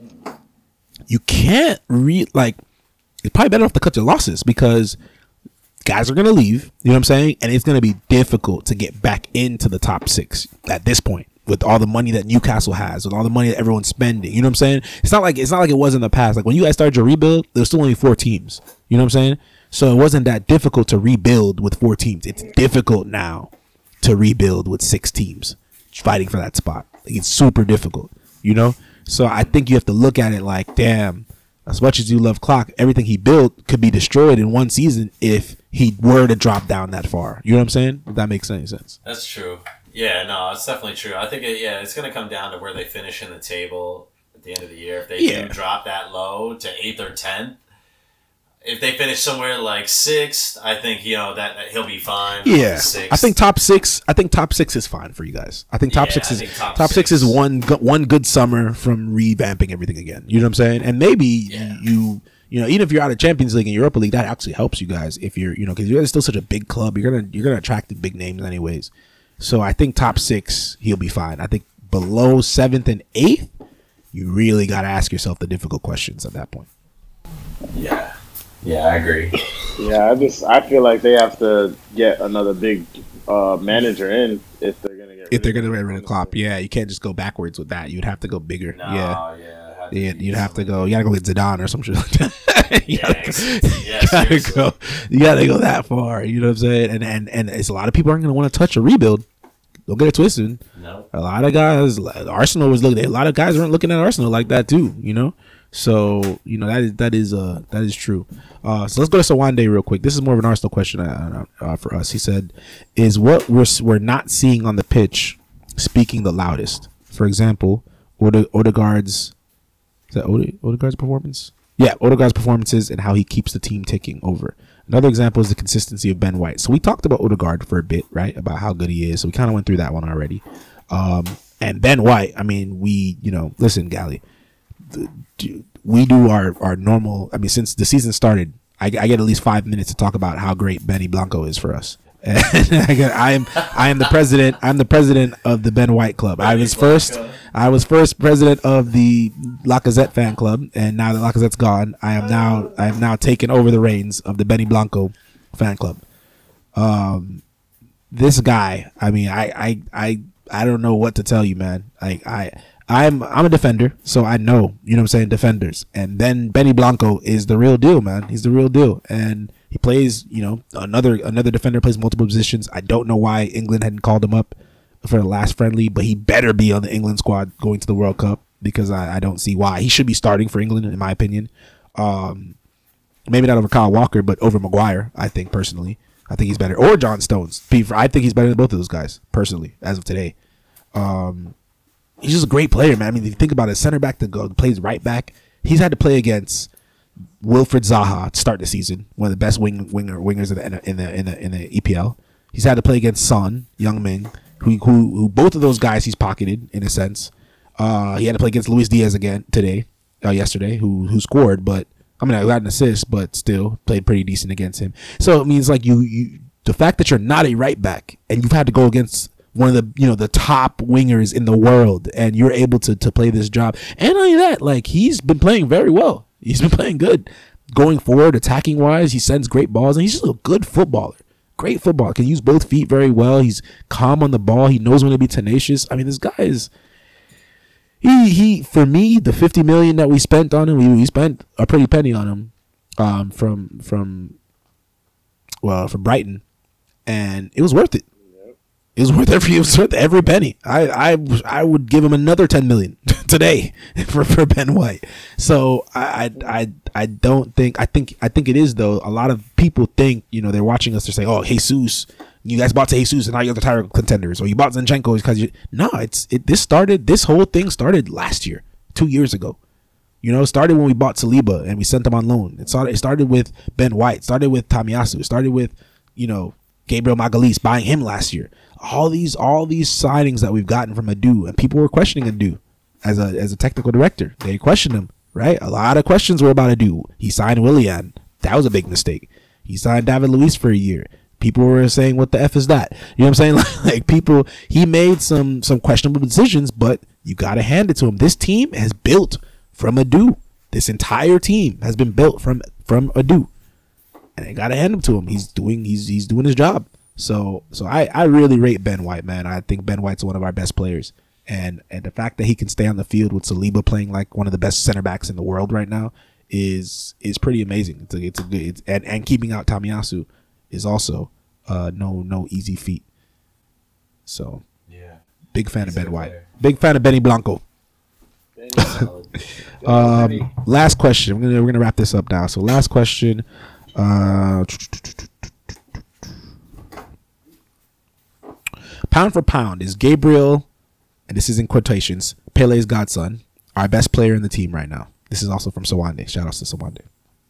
you can't re like, it's probably better off to cut your losses because guys are going to leave, you know what I'm saying? And it's going to be difficult to get back into the top six at this point with all the money that Newcastle has, with all the money that everyone's spending, you know what I'm saying? It's not like, it's not like it was in the past. Like when you guys started your rebuild, there was still only four teams, you know what I'm saying? So it wasn't that difficult to rebuild with four teams. It's difficult now to rebuild with six teams fighting for that spot. It's super difficult, you know? So I think you have to look at it like, damn, as much as you love Klopp, everything he built could be destroyed in one season if he were to drop down that far. You know what I'm saying? If that makes any sense. That's true. Yeah, no, it's definitely true. I think, it, yeah, it's going to come down to where they finish in the table at the end of the year. If they yeah. do drop that low to eighth or tenth, if they finish somewhere like sixth, I think, you know, that, that he'll be fine. Yeah. I think top six, I think top six is fine for you guys. I think top yeah, six is top, top six. six is one one good summer from revamping everything again. You know what I'm saying? And maybe yeah. you you know, even if you're out of Champions League and Europa League, that actually helps you guys if you're, you know, because you guys are still such a big club. You're gonna you're gonna attract the big names anyways. So I think top six, he'll be fine. I think below seventh and eighth, you really gotta ask yourself the difficult questions at that point. Yeah. Yeah, I agree. Yeah, I just I feel like they have to get another big uh, manager in if they're gonna get if they're gonna get rid of Klopp. Yeah, you can't just go backwards with that. You'd have to go bigger. No, yeah, yeah, yeah. You'd have to go. You gotta go get Zidane or some shit like that. you yeah, gotta, yeah, you gotta go. You gotta go that far. You know what I'm saying? And and and it's a lot of people aren't gonna want to touch a rebuild. Don't get it twisted. No. A lot of guys, Arsenal was looking. A lot of guys weren't looking at Arsenal like that too. You know. So you know that is that is uh that is true. Uh, so let's go to Sawande real quick. This is more of an Arsenal question uh, uh, for us. He said, "Is what we're we're not seeing on the pitch speaking the loudest? For example, Ode- Odegaard's is that Ode- Odegaard's performance? Yeah, Odegaard's performances and how he keeps the team ticking over. Another example is the consistency of Ben White. So we talked about Odegaard for a bit, right? About how good he is. So we kind of went through that one already. Um, and Ben White, I mean, we you know listen, Gally." We do our, our normal. I mean, since the season started, I, I get at least five minutes to talk about how great Benny Blanco is for us. And I, get, I am I am the president. I'm the president of the Ben White Club. I was first. I was first president of the Lacazette fan club, and now that Lacazette's gone, I am now I have now taken over the reins of the Benny Blanco fan club. Um, this guy. I mean, I I I, I don't know what to tell you, man. Like I. I'm I'm a defender, so I know, you know what I'm saying, defenders. And then Benny Blanco is the real deal, man. He's the real deal. And he plays, you know, another another defender plays multiple positions. I don't know why England hadn't called him up for the last friendly, but he better be on the England squad going to the World Cup. because I, I don't see why. He should be starting for England, in my opinion. Um, maybe not over Kyle Walker, but over Maguire, I think, personally. I think he's better. Or John Stones. I think he's better than both of those guys, personally, as of today. Um, he's just a great player, man. I mean, if you think about it, center back that go, plays right back, he's had to play against Wilfred Zaha to start the season, one of the best wing winger wingers in the in the in the in the E P L. He's had to play against Son, Young Ming, who who, who both of those guys he's pocketed in a sense. Uh, he had to play against Luis Diaz again today, uh, yesterday, who who scored, but I mean, I got an assist, but still played pretty decent against him. So it means like you, you, the fact that you're not a right back and you've had to go against one of the, you know, the top wingers in the world, and you're able to to play this job. And not only that, like he's been playing very well. He's been playing good, going forward, attacking wise. He sends great balls, and he's just a good footballer. Great footballer. Can use both feet very well. He's calm on the ball. He knows when to be tenacious. I mean, this guy is. He he for me, the fifty million that we spent on him, we, we spent a pretty penny on him, um, from from well from Brighton, and it was worth it. It was worth every it was worth every penny. I I I would give him another ten million today for, for Ben White. So I, I I I don't think I think I think it is though. A lot of people think, you know, they're watching us. They're saying, "Oh, Jesus, you guys bought Jesus and now you're the title contenders," or you bought Zinchenko because you. No, it's it. This started. This whole thing started last year, two years ago. You know, it started when we bought Saliba and we sent him on loan. It started. It started with Ben White. It started with Tomiyasu. It started with, you know, Gabriel Magalhaes, buying him last year. All these, all these signings that we've gotten from Adu, and people were questioning Adu as a as a technical director. They questioned him, right? A lot of questions were about Adu. He signed Willian. That was a big mistake. He signed David Luiz for a year. People were saying, "What the f is that?" You know what I'm saying? Like, like people, he made some some questionable decisions, but you gotta hand it to him. This team has built from Adu. This entire team has been built from from Adu, and I gotta hand him to him. He's doing he's he's doing his job. So so I, I really rate Ben White, man. I think Ben White's one of our best players. And and the fact that he can stay on the field with Saliba playing like one of the best center backs in the world right now is is pretty amazing. It's a, it's a good it's, and, and keeping out Tomiyasu is also uh, no no easy feat. So yeah, big fan He's of Ben White. Player. Big fan of Benny Blanco. Benny um, last question. We're gonna we're gonna wrap this up now. So last question. Uh, Pound for pound, is Gabriel, and this is in quotations, Pele's godson, our best player in the team right now? This is also from Sawande. Shout out to Sawande.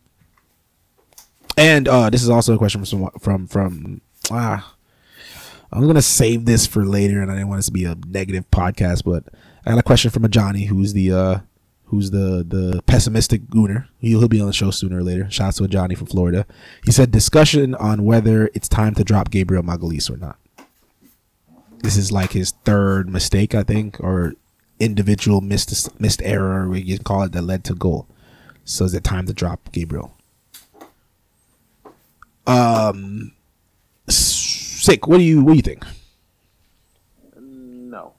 And uh, this is also a question from from from. Ah, I'm gonna save this for later, and I didn't want this to be a negative podcast, but I got a question from a Johnny, who's the uh, who's the the pessimistic gooner. He'll, he'll be on the show sooner or later. Shout out to a Johnny from Florida. He said discussion on whether it's time to drop Gabriel Magalhaes or not. This is like his third mistake, I think, or individual missed missed error, we can call it, that led to goal. So is it time to drop Gabriel? Um, Sick. What do you what do you think? No.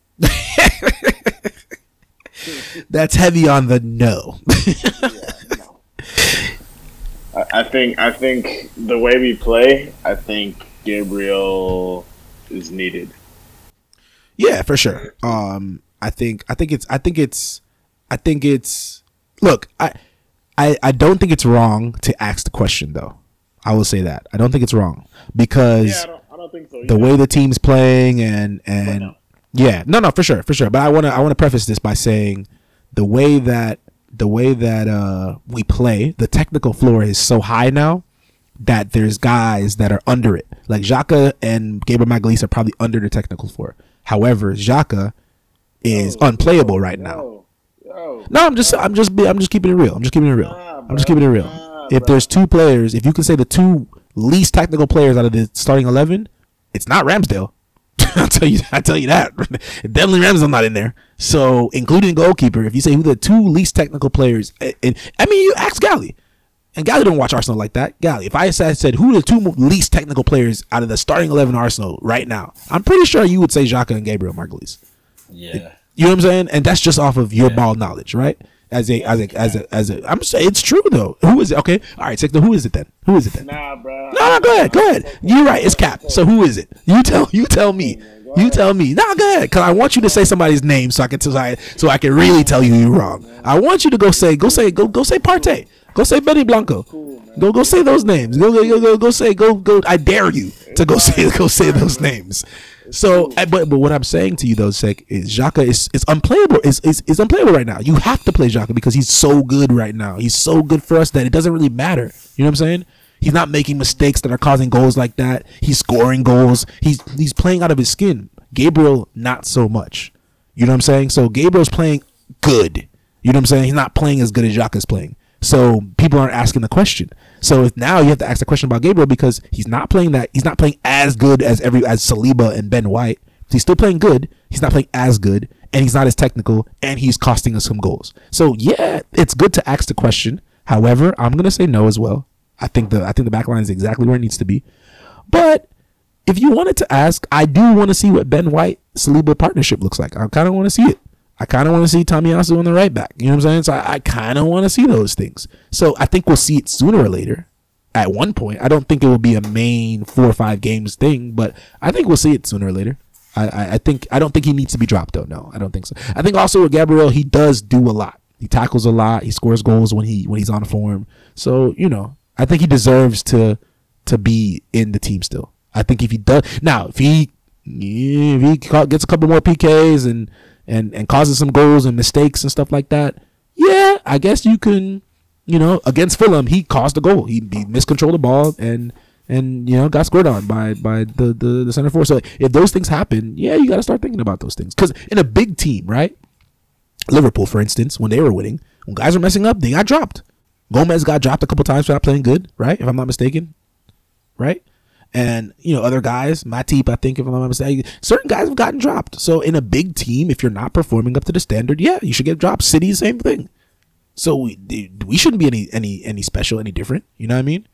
That's heavy on the no. Yeah, no. I, I think I think the way we play, I think Gabriel is needed. Yeah, for sure. Um, I think I think it's I think it's I think it's look, I I I don't think it's wrong to ask the question though. I will say that. I don't think it's wrong because yeah, I don't, I don't think so the way the team's playing and and no. yeah, no, no, for sure, for sure. But I want to I want to preface this by saying the way that the way that uh we play, the technical floor is so high now that there's guys that are under it. Like Xhaka and Gabriel Magalhaes are probably under the technical floor. However, Xhaka is yo, unplayable yo, right now. Yo, no, I'm just, I'm just, I'm just keeping it real. I'm just keeping it real. Nah, I'm just keeping it real. Nah, if bro. There's two players, if you can say the two least technical players out of the starting eleven, it's not Ramsdale. I'll tell you, I tell you that. Definitely Ramsdale's not in there. So, including goalkeeper, if you say who the two least technical players, and I mean, you ask Gally. And Gally don't watch Arsenal like that. Gally, if I said who are the two least technical players out of the starting eleven Arsenal right now, I'm pretty sure you would say Xhaka and Gabriel Magalhaes. Yeah, you know what I'm saying? And that's just off of your yeah. ball knowledge, right? As a, as a, as a, as a. I'm saying it's true though. Who is it? Okay, all right. So who is it then? Who is it then? Nah, bro. No, no, go ahead, go ahead. You're right. It's Cap. So who is it? You tell, you tell me. You tell me. Nah, go ahead. Cause I want you to say somebody's name so I can tell I so I can really tell you you're wrong. I want you to go say go say go go say Partey. Go say Benny Blanco. Go go say those names. Go go go go go say go go. I dare you to go say go say those names. So, but but what I'm saying to you though, Sek, is Xhaka is is unplayable. Is is is unplayable right now. You have to play Xhaka because he's so good right now. He's so good for us that it doesn't really matter. You know what I'm saying? He's not making mistakes that are causing goals like that. He's scoring goals. He's he's playing out of his skin. Gabriel, not so much. You know what I'm saying? So Gabriel's playing good. You know what I'm saying? He's not playing as good as Xhaka's playing. So people aren't asking the question. So if now you have to ask the question about Gabriel because he's not playing that. He's not playing as good as every as Saliba and Ben White. He's still playing good. He's not playing as good, and he's not as technical, and he's costing us some goals. So yeah, it's good to ask the question. However, I'm gonna say no as well. I think the I think the back line is exactly where it needs to be. But if you wanted to ask, I do want to see what Ben White Saliba partnership looks like. I kind of want to see it. I kind of want to see Tomiyasu on the right back. You know what I'm saying? So I, I kind of want to see those things. So I think we'll see it sooner or later. At one point, I don't think it will be a main four or five games thing, but I think we'll see it sooner or later. I, I, I think I don't think he needs to be dropped though. No, I don't think so. I think also with Gabriel, he does do a lot. He tackles a lot. He scores goals when he when he's on form. So you know. I think he deserves to to be in the team still. I think if he does now, if he if he gets a couple more P Ks and and and causes some goals and mistakes and stuff like that, yeah, I guess you can. You know, against Fulham, he caused a goal. He, he miscontrolled the ball and and you know got scored on by by the the, the center forward. So if those things happen, yeah, you got to start thinking about those things because in a big team, right? Liverpool, for instance, when they were winning, when guys were messing up, they got dropped. Gomez got dropped a couple times for not playing good, right? If I'm not mistaken, right? And, you know, other guys, Matip, I think, if I'm not mistaken, certain guys have gotten dropped. So in a big team, if you're not performing up to the standard, yeah, you should get dropped. City, same thing. So we, we shouldn't be any any any special, any different. You know what I mean?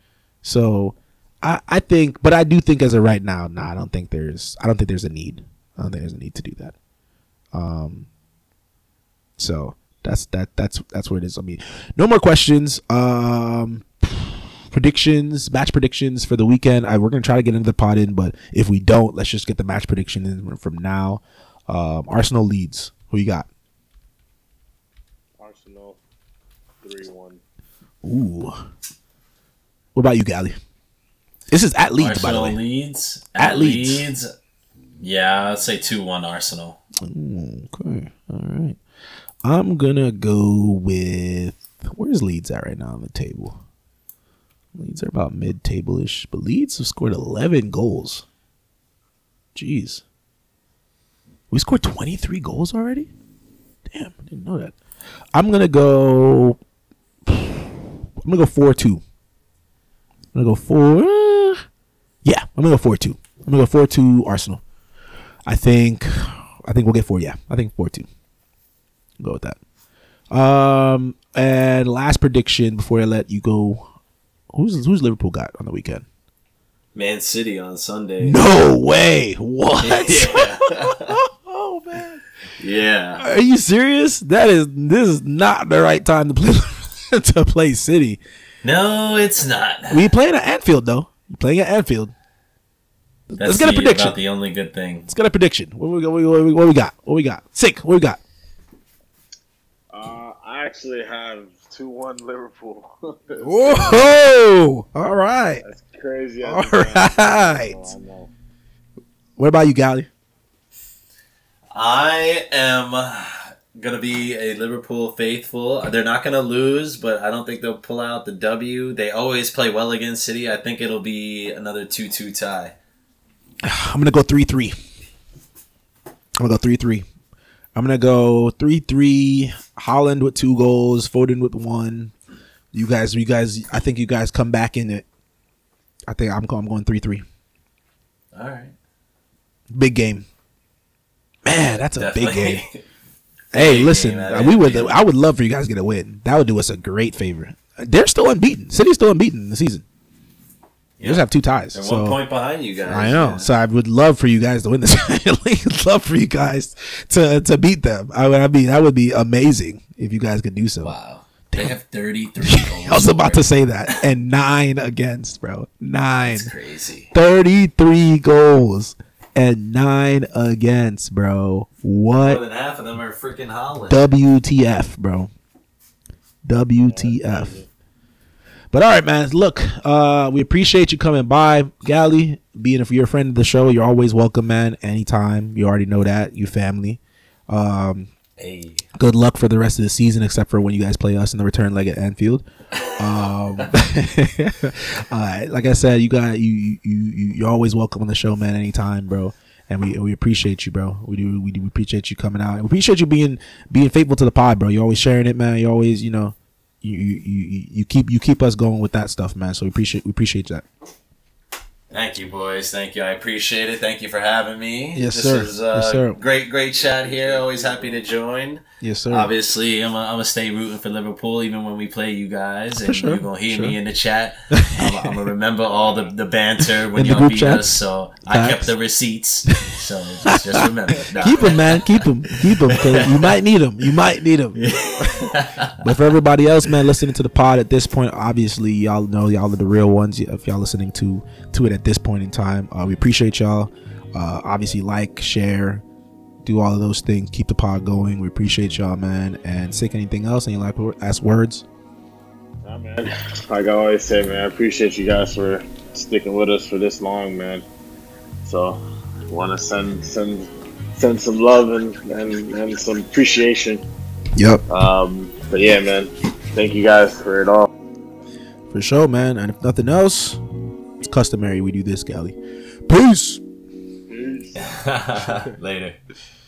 So I, I think, but I do think as of right now, nah, I don't think there's, I don't think there's a need. I don't think there's a need to do that. Um. So. That's that. That's that's where it is. I mean, no more questions. Um, predictions, match predictions for the weekend. I, we're gonna try to get into the pod in, but if we don't, let's just get the match prediction in from now. Um, Arsenal leads. Who you got? Arsenal, three one. Ooh. What about you, Gally? This is at Leeds, Arsenal by the way. Leeds. At, at Leeds. Leeds. Yeah, I'd say two one Arsenal. Ooh, okay. All right. I'm gonna go with where's Leeds at right now on the table? Leeds are about mid-table-ish, but Leeds have scored eleven goals. Jeez, we scored twenty-three goals already. Damn, I didn't know that. I'm gonna go. I'm gonna go four two. I'm gonna go four. Uh, yeah, I'm gonna go four two. I'm gonna go four two Arsenal. I think. I think we'll get four. Yeah, I think four two. Go with that. Um, and last prediction before I let you go. Who's who's Liverpool got on the weekend? Man City on Sunday. No way! What? Yeah. Oh man! Yeah. Are you serious? That is this is not the right time to play to play City. No, it's not. We playing at Anfield though. We're playing at Anfield. That's Let's get a the, prediction. About the only good thing. Let's get a prediction. What we, what we, what we, what we got? What we got? Sick. What we got? Uh, I actually have two one Liverpool. Whoa! All right. That's crazy. All right. I know, I know. What about you, Gally? I am gonna be a Liverpool faithful. They're not gonna lose, but I don't think they'll pull out the W. They always play well against City. I think it'll be another two two tie. I'm gonna go three three. I'm gonna go three three. I'm gonna go three three. Holland with two goals, Foden with one. You guys, you guys. I think you guys come back in it. I think I'm going. I'm going three three. All right. Big game. Man, that's a Definitely. big game. Hey, Big listen, game, that we is would. big. I would love for you guys to get a win. That would do us a great favor. They're still unbeaten. City's still unbeaten in the season. They just have two ties. They're so. one point behind you guys. I know. Yeah. So I would love for you guys to win this league. Love for you guys to to beat them. I would I mean that would be amazing if you guys could do so. Wow. They have thirty-three goals. I was about for to it. say that. And nine against, bro. Nine. That's crazy. thirty-three goals. and nine against, bro. What? More than half of them are freaking Holland. W T F, bro. W T F. But all right, man. Look, uh, we appreciate you coming by, Gally. Being if you're a friend of the show, you're always welcome, man. Anytime. You already know that. You family. Um, hey. Good luck for the rest of the season, except for when you guys play us in the return leg at Anfield. Um, uh, like I said, you got you you you you're always welcome on the show, man. Anytime, bro. And we we appreciate you, bro. We do we do appreciate you coming out. And we appreciate you being being faithful to the pod, bro. You're always sharing it, man. You always, you know. You, you you you keep you keep us going with that stuff, man. So we appreciate we appreciate that. Thank you, boys. Thank you. I appreciate it. Thank you for having me. Yes, this sir. Is, uh, yes, sir. Great, great chat here. Always happy to join. Yes, sir. Obviously, I'm going to stay rooting for Liverpool even when we play you guys. And for sure. you're going to hear sure. me in the chat. I'm, I'm going to remember all the, the banter when in y'all beat chat? us. So Facts. I kept the receipts. So just, just remember. Nah. Keep them, man. Keep them. Keep them. Cause you might need them. You might need them. But for everybody else, man, listening to the pod at this point, obviously, y'all know y'all are the real ones. If y'all listening to to it at this point in time, uh, we appreciate y'all. Uh, obviously, like, share, do all of those things. Keep the pod going. We appreciate y'all, man. And sick, anything else? Any like last words? Nah, man. Like I always say, man, I appreciate you guys for sticking with us for this long, man. So, want to send send send some love and, and, and some appreciation. Yep. Um, but yeah, man, thank you guys for it all. For sure, man. And if nothing else, it's customary we do this, Gally. Peace. Peace. Later.